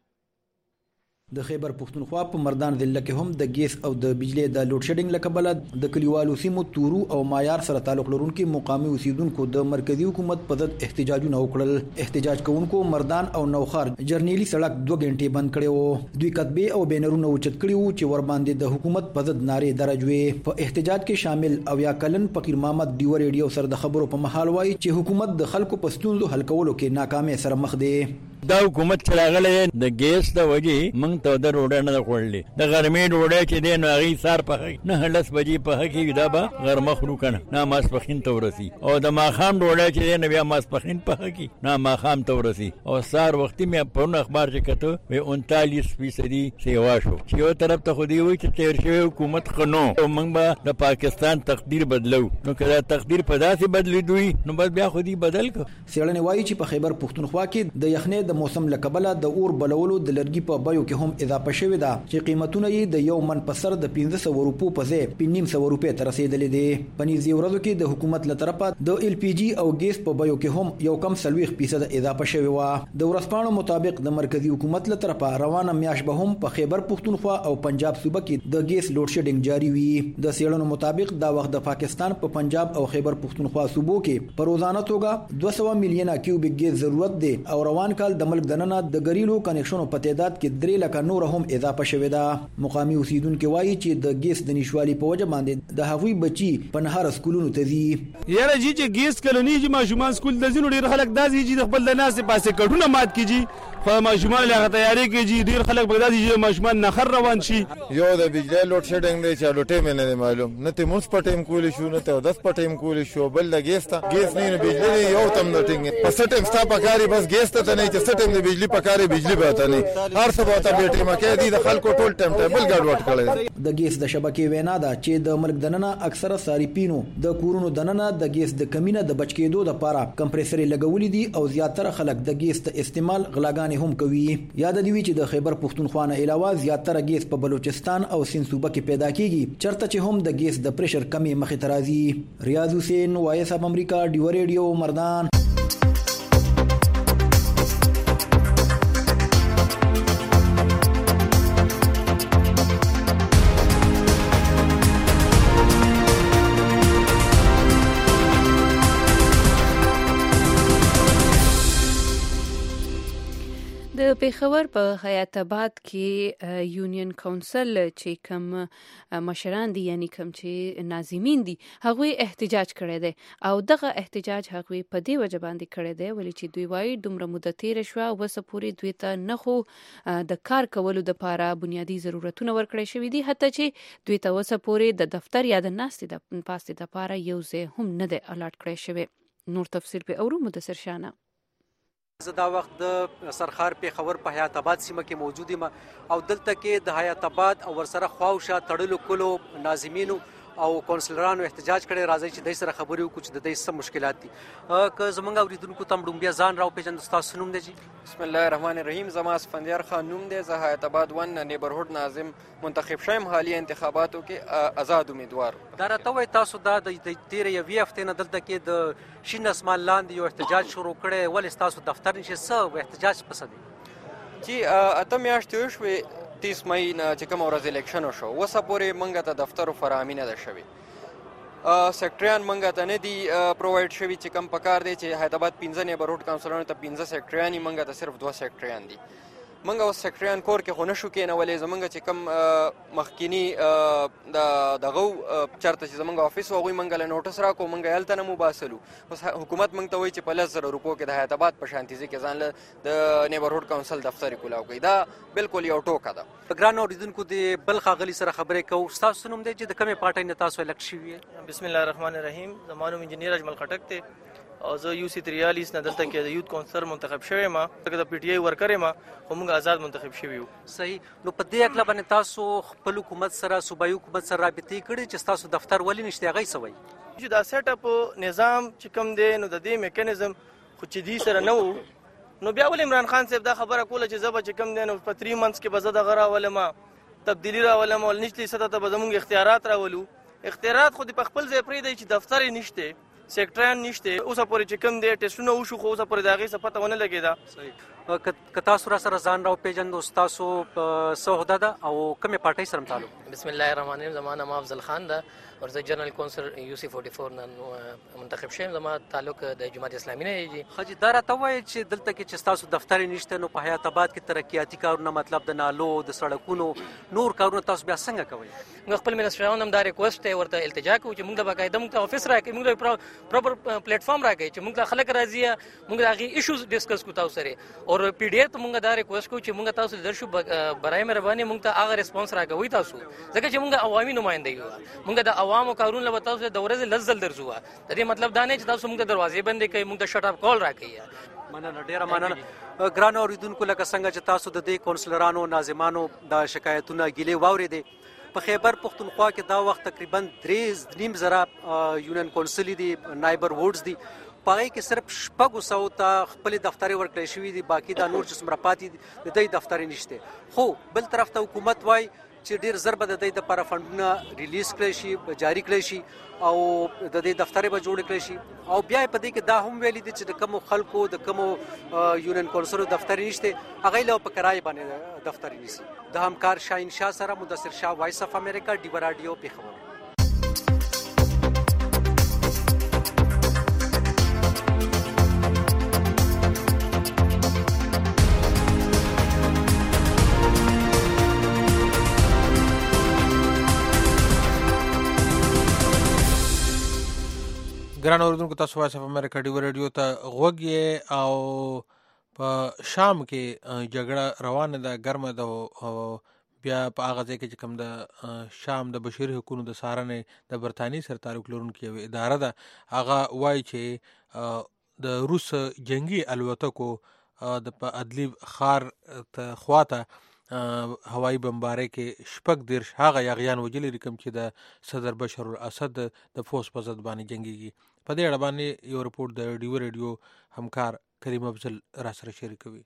د خیبر پختونخوا په مردان ضلع کې هم د ګیس او د بجلی د لوډ شیډینګ له کبله د کلیوالو سیمو تورو او مایار سره تعلق لرونکو مقامي اوسیدونکو د مرکزی حکومت په ضد احتجاجونه وکړل احتجاج کوونکو مردان او نوخار جرنیلی سړک دوه غنټې بند کړي وو دوی کتبه او بینرونه اوچت کړي وو چې ور باندې د حکومت په ضد نارې درجوي په احتجاج کې شامل او یا کلن فقیر محمد ډیو ریډیو سره د خبرو په محل وای چې حکومت د خلکو په ستونزو حل کولو کې ناکامه سره مخ دی دا حکومت چلاغله د ګیس د وجې موږ ته د روډ نه خوړلې د غرمې ډوډۍ چې دی نو هغې سار پخوي نه لس بجې پخه کېږي دا به غرمه خورو که نه نه ماسپښین ته ورسي او د ماښام ډوډۍ چې دی نو بیا ماسپښین پخه کړي نه ماښام ته ورسي او سار وختي مې پرون اخبار چې کته وی انتالیس فیصدي سیوا شو چې یو طرف ته خو دې وایي چې تېر شوی حکومت ښه نو او موږ به د پاکستان تقدیر بدلو نو که دا تقدیر په داسې بدلېدوي نو بس بیا خو دې بدل کړو څېړنې وایي چې په خیبر پختونخوا کې د یخنۍ د موسم له کبله د اور بلولو د لرګي په بیو کې هم اضافه شوې ده چې قیمتونه یې د یو من په سر د پنځه سوه روپو په ځای پنځه نیم سوه روپۍ ته رسېدلې دي په نږدې ورځو کې د حکومت له طرفه د ایل پی جي او ګیس په بیو کې هم یو کم څلوېښت فیصده اضافه شوې وه د ورځپاڼو مطابق د مرکزي حکومت له طرفه روانه میاشت به هم په خیبر پختونخوا او پنجاب صوبه کې د ګیس لوډ شیډینګ جاري وي د څېړنو مطابق دا وخت د پاکستان په پا پنجاب او خیبر پختونخوا صوبو کې په روزانه توګه دوه سوه میلیونه کیوبیک ګیس ضرورت دی او روان کال د ملک دننه د ګریلو کنیکشنونو په تعداد کې درې لکه نور هم اضافه شوې ده مقامي اوسیدونکو وایي چې د ګیس د نشوالي په وجه باندې د هغوی بچي په نهار سکولونو ته ځي یاره جی چې ګیس کلونی چې ماشومان سکول د ځینو ډېر خلک داسې چې د خپل د ناسې پاسې کډونه مات کیږي خو ماشومان له تیاری کوي ډېر خلک په داسې چې ماشومان نخر روان شي یو د بجلی لوډ شیډینګ دی چې لوټې مې نه معلوم نه ته موږ په ټایم کولی شو نه ته داس په ټایم کولی شو بل د ګیس ته ګیس نه بجلی یو تم نه ټینګ په سټیم ستا پکاري بس ګیس ته نه چې سټیم د بجلی پکاري بجلی به ته نه هر څه به ته بیټری مکه دي د خلکو ټول ټایم ټیبل ګډوډ کړي د ګیس د شبکې وینا ده چې د ملک دننه اکثره صارفینو د کورونو دننه د ګیس د کمینه د بچ کېدو لپاره کمپریسر لګولې دي او زیاتره خلک د ګیس د استعمال غلاګانې هم کوي یاد دی وی چې د خیبر پختونخوا نه علاوه زیاتره ګیس په بلوچستان او سند صوبه کې پیدا کیږي چرته چې هم د ګیس د پریشر کمی مخې ته راځي ریاض حسین وایس اف امریکا ډیو ریډیو مردان د پیښور په حیات آباد کې یونین کونسل چې کم مشران دي یعنی کم چې ناظمین دي هغه احتجاج کړی دی او دغه احتجاج هغه په دې وجه باندې کړی دی ولې چې دوی وايي دومره مدته تیر شو وسه پوری دوی ته نه خو د کار کولو د لپاره بنیادی ضرورتونه ورکړی شوی دي حتی چې دوی ته وسه پوری د دفتر یا د ناستې د پاستې لپاره یو ځای هم نه دی الاټ کړی شوی نور تفصیل په اورو مدثر شانه زه دا وخت د سرخار پیښور په حیات آباد سیمه کې موجود یم او دلته کې د حیات آباد او ورسره خواوشا تړلو کولو ناظمینو او کونسلرانو احتجاج کړي راځي چې دای سره خبرې وکړو چې د دې څه مشکلات دي که زمونږ اوریدونکو ته مړومبیا ځان راو پیژند تاسو نوم دی بسم الله الرحمن الرحیم زما اسفندیار خان نوم دی زه حیات آباد ون نیبرهوډ ناظم منتخب شوم حالي انتخاباتو کې آزاد امیدوار دا راته وایي تاسو دا د تیرې یوې هفتې نه دلته کې د شین اسمان لاندې یو احتجاج شروع کړی ولې ستاسو دفتر نشي څه احتجاج پسه دی چې اته میاشتې وشوې تیس مئی نه چې کومه ورځ الیکشن وشو اوسه پورې موږ ته دفتر فراهمي نه ده شوې سیکټریان موږ ته نه دي پرووایډ شوي چې کوم پکار دی چې حیات آباد پنځه نیبرهوډ کونسلرانو ته پنځه سیکټریان دي موږ ته صرف دوه سیکټریان دي موږ اوس سیکټریان کور کې خو نه شو کېنولی زموږ چې کوم مخکیني دغه چېرته چې زموږ افیس و هغوی موږ له نوټس راکړو موږ هلته نه وباسلو اوس حکومت موږ ته وایي چې په لس زره روپو کې د حیات آباد په شانتي ځای کې ځان له د نیبرهوډ کونسل دفتر یې کولاو کوي دا بالکل یو ټوکه ده په ګرانو اوریدونکو د بل ښاغلي سره خبرې کوو ستاسو نوم دی چې د کومې پارټۍ نه تاسو الګ شوي بسم الله الرحمن الرحیم زما نوم انجینیر اجمل خټک دی او زه یو سی تریالیس نه دلته کې د یوت کونسل منتخب شوی ما د پی ټی آی ورکر ما خو موږ آزاد منتخب شوی یو. صحیح. نو په دې اکلا باندې تاسو خپل حکومت سره صوبایي حکومت سره رابطې کړې چې تاسو دفتر ولې نشته غي سوي چې دا سیټ اپ نظام چې کوم دی نو د دې میکانیزم خو چې دې سره نه وو نو بیا ول عمران خان صاحب دا خبره کوله چې زبر چې کوم دی نو په تری منث کې بزده غرا ولما تبدیلی راولم ول نشته ستا ته زموږ اختیارات راولو اختیارات خو د خپل ځای پرې دی چې دفتر نشته سیکټران نشته اوسه پورې چې کوم دی ټیسټونه وشو خو اوسه پورې داغه څه پته ونه لګیدا. صحیح. کتا سره سره ځان راو پیجن دوستاسو سوهدا ده او کومه پارټي سره تعلق؟ بسم الله الرحمن الرحیم. زمانہ ما افضل خان ده اور زه جنرال کونسل یو سی چوالیس نن منتخب شوم. زما تعلق د جماعت اسلامي نه دی. خجی دارا ته وای چې دلته کې چې تاسو دفتر نشته نو په حیات آباد کې ترقیاتی کارونه مطلب د نالو د سړکونو نور کارونه تاسو بیا څنګه کوي؟ موږ خپل منسټرانو هم دا ریکوست ورته التجا کوو چې موږ د باقاعده موږ ته افیس راکړي موږ د پراپر پلیټ فارم راکړي چې موږ ته خلک راځي موږ هغه ایشوز ډیسکس کوو تاسو سره او پی ډی ته موږ دا ریکوست کوو چې موږ تاسو درشو برای مهرباني موږ ته هغه ریسپانس راکوي تاسو ځکه چې موږ عوامي نمائنده یو موږ د عوامو کارونه لبا تاسو د ورځې لزل درځو د دې مطلب دا نه چې تاسو موږ د دروازې بندې کوي موږ د شټ اپ کال راکړي. مننه ډیره مننه. ګران اوریدونکو لکه څنګه چې تاسو د دې کونسلرانو ناظمانو د شکایتونو ګیلې واورېدې په خیبر پختونخوا کې دا وخت تقریبا درې نیم زره یونین کونسل دي نایبر وارډز دي پای کې صرف شپږ سو ته خپل دفتر ورکړی شوی دي باقی دا نور چې سمره پاتې د دې دفتر نشته خو بل طرف ته حکومت وای چې ډیر ضرب د دې لپاره فندونه ریلیز کړی شي جاری کړی شي او د دې دفتر به جوړ کړی شي او بیا په دې کې دا هم ویلي دي چې د کوم خلکو د کوم یونین کونسل دفتر نشته هغه له په کرای باندې دفتر نیسي. د همکار شاهین شاه سره مدثر شاه وایس اف امریکا ډیو رادیو پیښور. ګران اوردونکو تاسو وایس اف امریکا ډیو رادیو ته غوږی او په شام کې جګړه روانه ده ګرمه ده او بیا په هغه ځای کې چې کوم د شام د بشري حقوقو د څارنې د برتانیې سره تعلق لرونکې یوه اداره ده هغه وایي چې د روس جنگي الوتکو د په ادلیب ښار ته خواته هوایي بمبارۍ کې شپږ دېرش هغه یاغیان وژلي دي کوم چې د صدر بشر الاسد د فوز په ضد باندې جنګېږي. په دې اړه باندې یو رپورټ د ډیو رادیو همکار کریم افضل را سره شریکوي.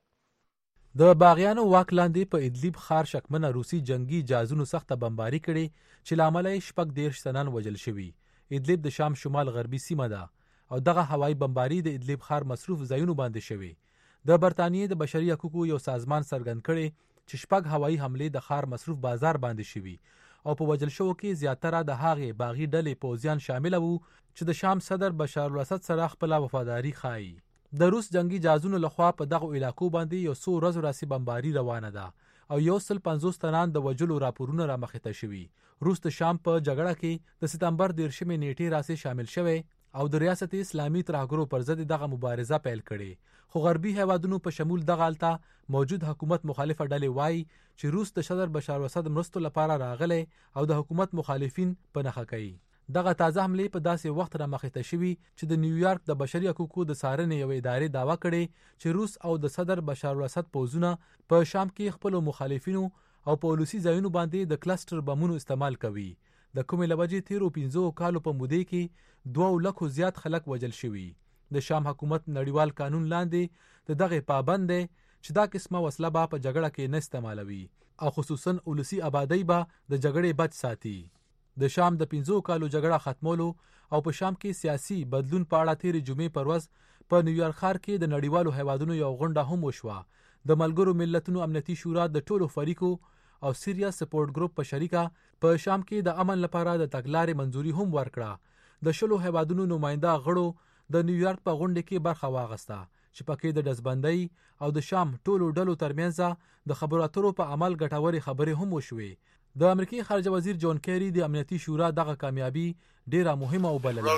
د باغیانو واک لاندې په ادلیب ښار شکمنه روسي جنگي جهازونو سخته بمباري کړې چې له امله یې شپږ دېرش تنان وژل شوي. ادلیب د شام شمال غربي سیمه ده او دغه هوایي بمباري د ادلیب ښار مصروف ځایونو باندې شوي. د برتانیې د بشري حقوقو یو سازمان څرګند کړي چې شپږ هوایي حملې د ښار مصروف بازار باندې شوي او په وژل شوو کې زیاتره د هغې باغي ډلې پوځیان شامل وو چې د شام صدر بشار الاسد سره خپله وفاداري ښایي. د روس جنگي جهازونو لخوا په دغو علاقو باندې یو څو ورځو راسې بمباري روانه ده او یو سل پنځوس تنان د وژلو راپورونه رامخې ته شوي. روس د شام په جګړه کې د سپتمبر دېرشمې نیټې راسې شامل شوی او د ریاست اسلامي ترهګرو پر ضد دغه مبارزه پیل کړې خو غربي هیوادونو په شمول دغه هلته موجود حکومت مخالفه ډلې وایي چې روس د صدر بشار الاسد مرستو لپاره راغلی او د حکومت مخالفین په نښه کوي. دغه تازه حملې په داسې وخت رامخې ته شوي چې د نیویارک د بشري حقوقو د څارنې یوې ادارې دعوه کړې چې روس او د صدر بشار الاسد پوځونه په شام کې خپلو مخالفینو او په ولسي ځایونو باندې د کلسټر بمونو استعمال کوي. د کومې له وجې تیرو پنځو کالو په مودې کې دوه لکو زیات خلک وژل شوي. د شام حکومت نړیوال قانون لاندې د دغه پابند دی چې دا قسمه وسله به په جګړه کې نه استعمالوي او خصوصا ولسي آبادی به د جګړې بچ ساتي. د شام د پنځو کالو جګړه ختمولو او په شام کې سیاسي بدلون په اړه تیرې جمعې پر ورځ په نیویارک ښار کې د نړیوالو هیوادونو یو غونډه هم وشوه. د ملګرو ملتونو امنیتي شورا د ټولو فریقو او سیریا سپورټ ګروپ په شریکه په شام کې د امن لپاره د تګلارې منځوري هم ورکړه. د شلو هیوادونو نماینده غړو د نیویارک په غونډه کې برخه واغسته چې پکې د ډزبندۍ او د شام ټولو ډلو ترمنځ د خبرو اترو په عمل ګټورې خبرې هم وشوې. د امریکای خارجه وزیر جون کیری د امنیتي شورا دغه کامیابی ډیره مهمه وبلله.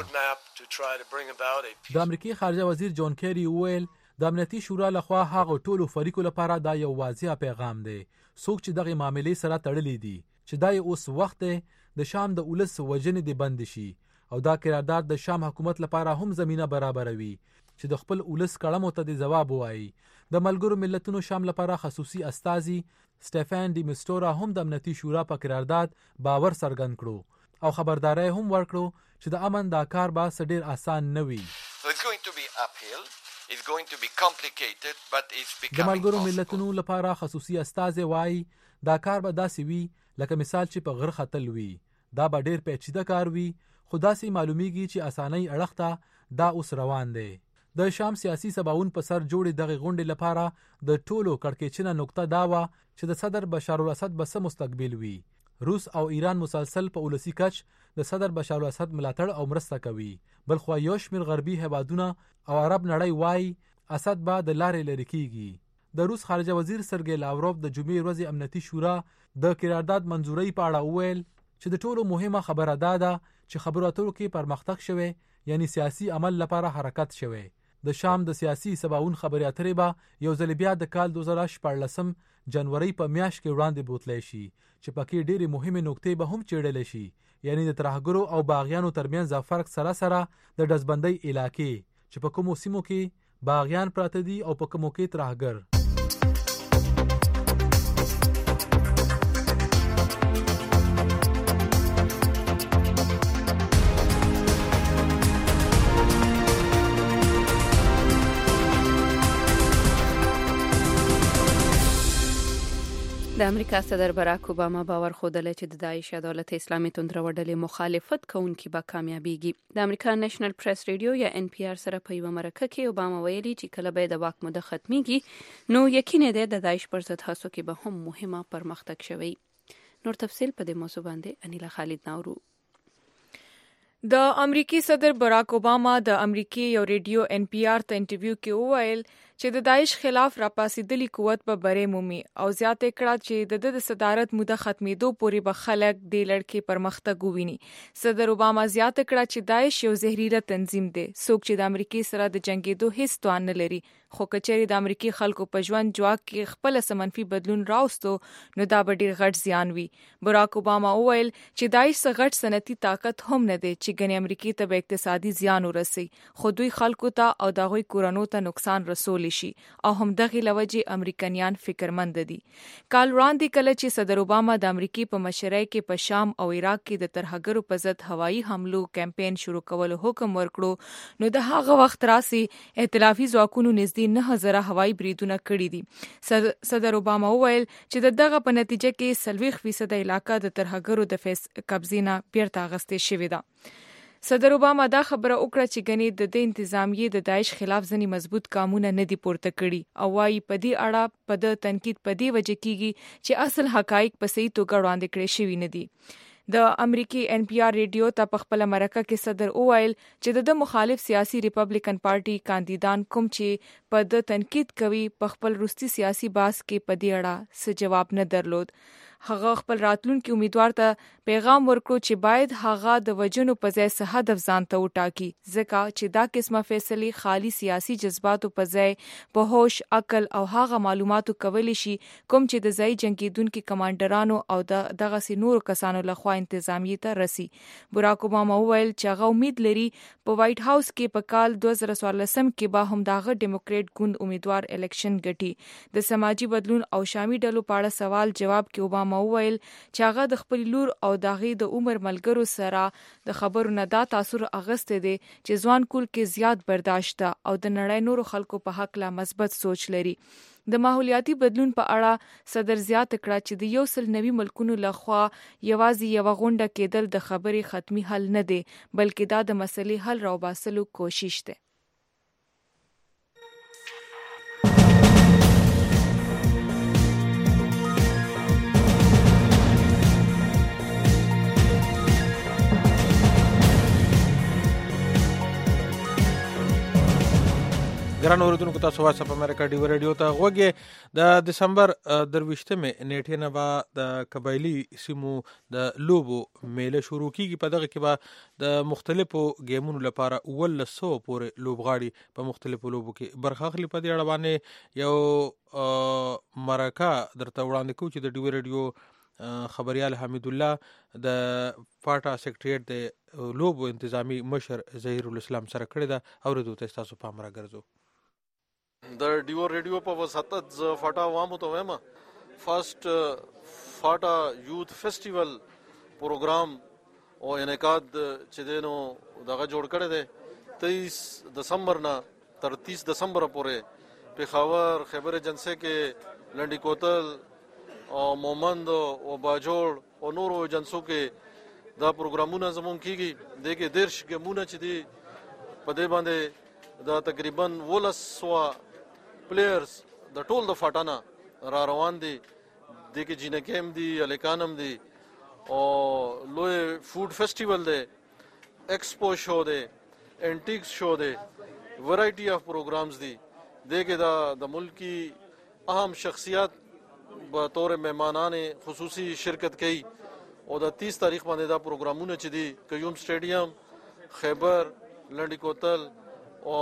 د امریکای خارجه وزیر جون کیری وویل د امنیتي شورا لخوا هغه ټولو فریقو لپاره دا یو واضح پیغام دی څوک چې دغه معاملې سره تړلې دي چې دا اوس وخت دی د شام د ولس وژنې د بند شي او دا قرارداد د شام حکومت لپاره هم زمينه برابروي چې د خپل ولس کړمو ته د جواب وایي. د ملګرو ملتونو شام لپاره خصوصي استازي سټيفن ډي مستورا هم د امنیتي شورا په قرارداد باور څرګند کړو او خبرداري هم ورکړو چې د امن دا کار به سډیر آسان نه وي. د ملګرو ملتونو لپاره خصوصي استازي وایي دا کار به داسې وي لکه مثال چې په غر خطل وي. دا به ډیر پیچیده کار وي خو داسې معلومیږي چې اسانۍ اړخته دا اوس روان دی. د شام سیاسي سباون په سر جوړې دغه غونډې لپاره د ټولو کړکېچنه نقطه دا و چې د صدر بشار الاسد به څه مستقبل وي. روس او ایران مسلسل په ولسی کچ د صدر بشار الاسد ملاتړ او مرسته کوي. بل خو یو شمېر غربي هیوادونه او عرب نړۍ وایي اسد به د لارې لرې کیږي. د روس خارجه وزیر سرګی لاوروف د جمعې ورځې امنیتي شورا د قرارداد منځوري په اړه وویل چې د ټولو مهمه خبره دا ده چې خبرو اترو کې پرمختګ شوی یعنی سیاسي عمل لپاره حرکت شوی. د شام د سیاسي سباون خبرې اترې به یو ځل بیا د کال دوه زره شپږ جنوري په میاشت کې وړاندې بوتلی شي چې پکې ډېرې مهمه نقطې به هم چیړل شي یعنی د ترهګرو او باغیانو ترمنځ فرق سره سره د دزبندۍ علاقې چې په کومو سیمو کې باغیان پراته دي او په کومو کې ترهګر. د امریکا صدر براک اوباما باور خوده چې د داعش دولت اسلامي توندرو ډلې مخالفت کوونکي به کامیابیږي. د امریکا نېشنل پریس ریډیو یا ان پی آر سره په یو مرکه کې اوباما ویلي چې کله به د واک موده ختميږي نو یقیني دی د داعش پر ضد هڅو کې به هم مهمه پرمختګ شوی. نور تفصیل په دې موضوع باندې انیلا خالد ناورو. د امریکای صدر براک اوباما د امریکای یو ریډیو ان پی آر ته انټرویو کې وویل چې د داعش خلاف راپاسېدلی قوت په بره مومي او زیاته کړه چې د د صدارت موده ختمېدو پورې به خلک د لړکې پرمختګ وویني. صدر اوباما زیاته کړه چې داعش یو زهريله تنظیم دی څوک چې د امریکای سره د جنگېدو هیڅ توان نه لري خو کچېری د امریکای خلکو په ژوند جواک کې خپل سمنفي بدلون راوستو نو دا به ډیر غټ زیان وي. براک اوباما وویل چې داعش څخه غټ صنعتي طاقت هم نه دی چې ګنې امریکای ته به اقتصادي زیان ورسي خو دوی خلکو ته او دغوی کورونو ته نقصان رسول شي او هم دغه لوجه امریکایان فکرمند دي. کال وړاندې کله چې صدر اوباما د امریکای په مشرۍ کې په شام او عراق کې د ترهګرو په ضد هوایي حملو کمپاین شروع کولو حکم ورکړو نو د هغه وخت راسي ائتلافي ځواکونو نږدې نه هزار هوایي بریدونه کړي دي. صدر اوباما وویل چې دغه په نتیجه کې سلويخ فیصد علاقه د ترهګرو د فیس قبضینا بیرته غستې شوې ده. صدر اوباما دا خبره وکړه چې ګنې د دې انتظامیې د داعش خلاف ځنی مضبوط قانون نه دی پورته کړي او وايي په دې اړه په د تنقید په دې وجه کیږي چې اصل حقایق په صحیح توګه وړاندې کړي شوی نه دي. د امریکای ان پی آر ریډیو ته په خپل مرکه کې صدر اوایل چې د مخالف سیاسي ریپبلیکن پارټي کاندیدان کوم چې په د تنقید کوي په خپل روسي سیاسي باس کې په دې اړه څه جواب نه درلود. هغه خپل راتلونکي امیدوار ته پیغام ورکړو چې باید هغه د وجنو په ځای څه هدف ځان ته وټاکي ځکه چې دا قسمه فیصله خالی سیاسي جذباتو په ځای په هوش عقل او هغه معلوماتو کولی شي کوم چې د ځای جنگیدونکو کمانډرانو او دغه سينورو کسانو لخوا انتظامیه ته رسی. براک اوباما وویل چې هغه امید لري په وایټ هاوس کې په کال دوه زره څوارلس کې به هم دغه ډیموکریټ ګوند امیدوار الیکشن ګټي. د سماجی بدلون او شامي ډلو په اړه سوال جواب کې اوباما وویل چې هغه د خپل لور او داغي د عمر ملګرو سره د خبرو نه دا تاثر اغسته دي چې ځوان کول کې زیات برداشت او د نړۍ نورو خلکو په حق لا مثبت سوچ لري. د ماحولیاتي بدلون په اړه صدر زیات کړه چې د یو سل نوي ملکونو لخوا یوازې یو غونډه کېدل د خبرې ختمي حل نه دی بلکې دا د مسلې حل راوباسلو کوشش ده. ګران اوریدونکو تاسو وایس اپ امریکا ډیو ریډیو ته غوږی د دسمبر درويشتمه نیټه نه با د قبایلی سیمو د لوبو میله شروع کیږي. په دغه کې به د مختلفو گیمونو لپاره اول سو پورې لوبغاړي په مختلفو لوبو کې برخه اخلي. په دې اړه باندې یو مرکه درته وړاندې کوم چې د ډیو ریډیو خبريال حمید الله د فاټا سیکریټریټ د لوبو انتظامی مشر ظهیر الاسلام سره کړی دا اوریدو ته تاسو پام راګرځو د ډیو ریډیو په وساتت ز فاټا وامو ته وایم فرست فاټا یوث فیسټیوال پروګرام او انعقاد چې دینو دغه جوړ کړی دی تیئیس دسمبر نه تر تیس دسمبر پورې پېښور خیبر ایجنسی کې لنډی کوتل او مومند او باجوړ او نورو ایجنسو کې دا پروګرامونه زمون کیږي د کې دیرش ګمونه چې دی په دې باندې دا تقریبا ولس سوا پلیئرز د ټول د فاټانا را روان دي د کې جنکم دي الیکانم دي او لوی فوډ فیسټیوال دی ایکسپو شو دی انټیکس شو دی ورائټي اف پروګرامز دي د کې دا د ملکی اهم شخصیات به طور مهمانان خصوصي شرکت کوي او د تیس تاریخ باندې دا پروګرامونه چې دي قیوم سټیډیم خیبر لنډی کوتل او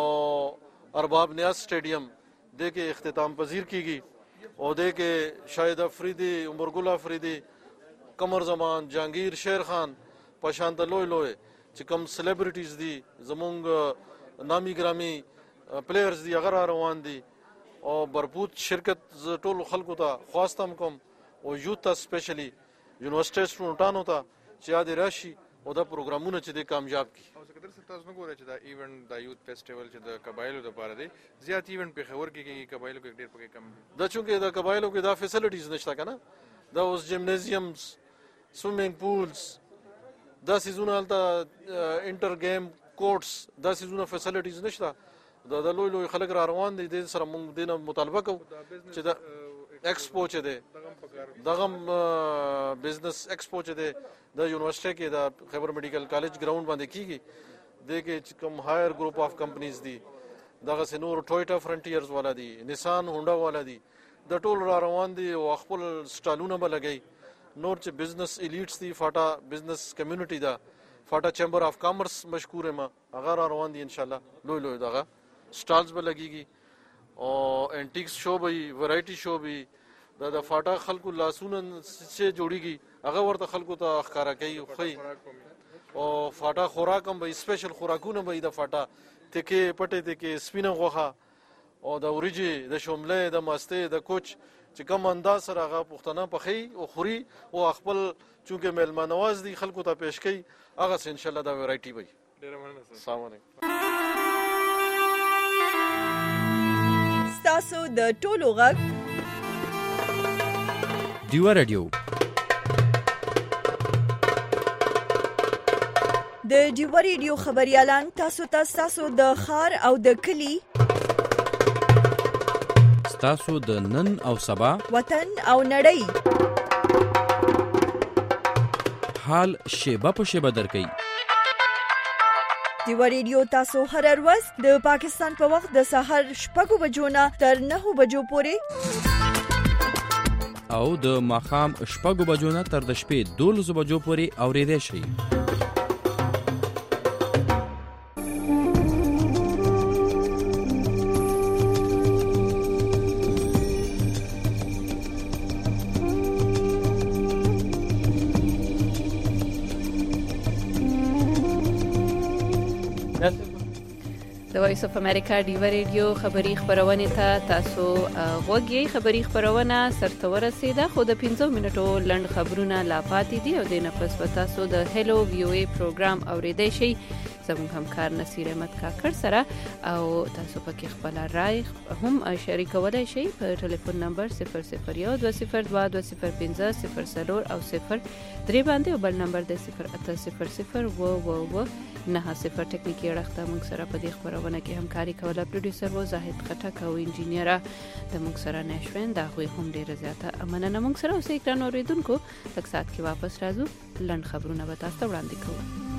ارباب نیاز سټیډیم د کې اختتام پذیر کیږي او د کې شاهد افریدی عمرګل افریدی قمر زمان جهانگیر شیر خان پشانت لوی لوی چې کوم سلیبریټیز دي زمونږ نامي ګرامي پلیئرز دي هغه روان دي او برپوت شرکت ټول خلکو ته خواستم کوم او یوث ته سپیشلی یونیورسيټي سټوډنټانو ته چې یاد راشي او دا پروګرامونه چې د کامیاب کی او څنګه تر تاسو نګورئ چې دا ایونت د یوث فیسټیوال چې د قبایلو لپاره دی زیات ایونت په خبر کې کې قبایلو کې ډیر پکې کم دا چونکه د قبایلو کې دا فیسیلیټیز نشته کنه دا اوس جیمنازیمز سویمینګ پولز دا سيزونه الته انټر گیم کورټس دا سيزونه فیسیلیټیز نشته دا د لوی لوی خلک را روان دي د سره مونږ دینه مطالبه کوو چې دا ایکسپو چې دی دغه بزنس ایکسپو چې دی د یونیورسيټي کې د خیبر میډیکل کالج ګراوند باندې کیږي د کې کوم هایر ګروپ اف کمپنیز دي دغه سينور ټویوټا فرنټیرز والا دي نسان هونډا والا دي د ټول را روان دي او خپل سټالونه به لګي نور چې بزنس الیټس دي فاټا بزنس کمیونټي دا فاټا چیمبر اف کامرس مشکور ما هغه را روان دي ان شاء الله لوی لوی دغه سټالز به لګيږي او انټیکس شو به ورایټي شو به دا د فاټا خلکو لاسونه چې جوړیږي هغه ورته خلکو ته ښکارا کوي خو او فاټا خوراک هم به سپیشل خوراکونه به د فاټا تکې پټې تکې سپینه غوخه او د اوریجی د شوملې د ماسته د کوچ چې کوم انداز سره هغه پښتنه پخې او خوري او خپل چونکه مېلمه نواز دي خلکو ته پیش کوي هغه ان شاء الله دا ورایټي وي ډیر مننه السلام علیکم تاسو د ټولو غږ ډیو رادیو د ډیو رادیو خبريالان تاسو ته تاسو د خار او د کلی تاسو د نن او سبا وطن او نړۍ حال شیبه په شیبه درکې ډیو رادیو تاسو هر ورځ د پاکستان په وخت د سحر شپږ بجو نه تر نهه بجو پورې او د ماخام شپږ بجو نه تر د شپې دولس بجو پورې اوریدئ شئ د وایس اف امریکا ډیو رادیو خبری خبرونه ته تاسو غوږی خبری خبرونه سرته ورسیده خو د پنځه منټو لند خبرونه لا پاتې دي او د نفس په تاسو د هلو ویو ای پروګرام اوریدئ شئ زموږ همکار نصیر احمد کاکړ سره او تاسو پکې خپل رائے هم شریکولای شئ په ټلیفون نمبر صفر صفر یو دوه صفر دوه دوه صفر پنځه صفر صفر او صفر درې باندې او بل نمبر د صفر اته صفر صفر و و و نه صفر ټکنیکی اړخته موږ سره په دې خبرونه کې همکاري کوله پروډوسر و زاهد خټک او انجینیر د موږ سره نشوین دا خو هم ډیره زیاته مننه موږ سره اوسې اکران اوریدونکو تک سات کې واپس راځو لند خبرونه به تاسو وړاندې کوو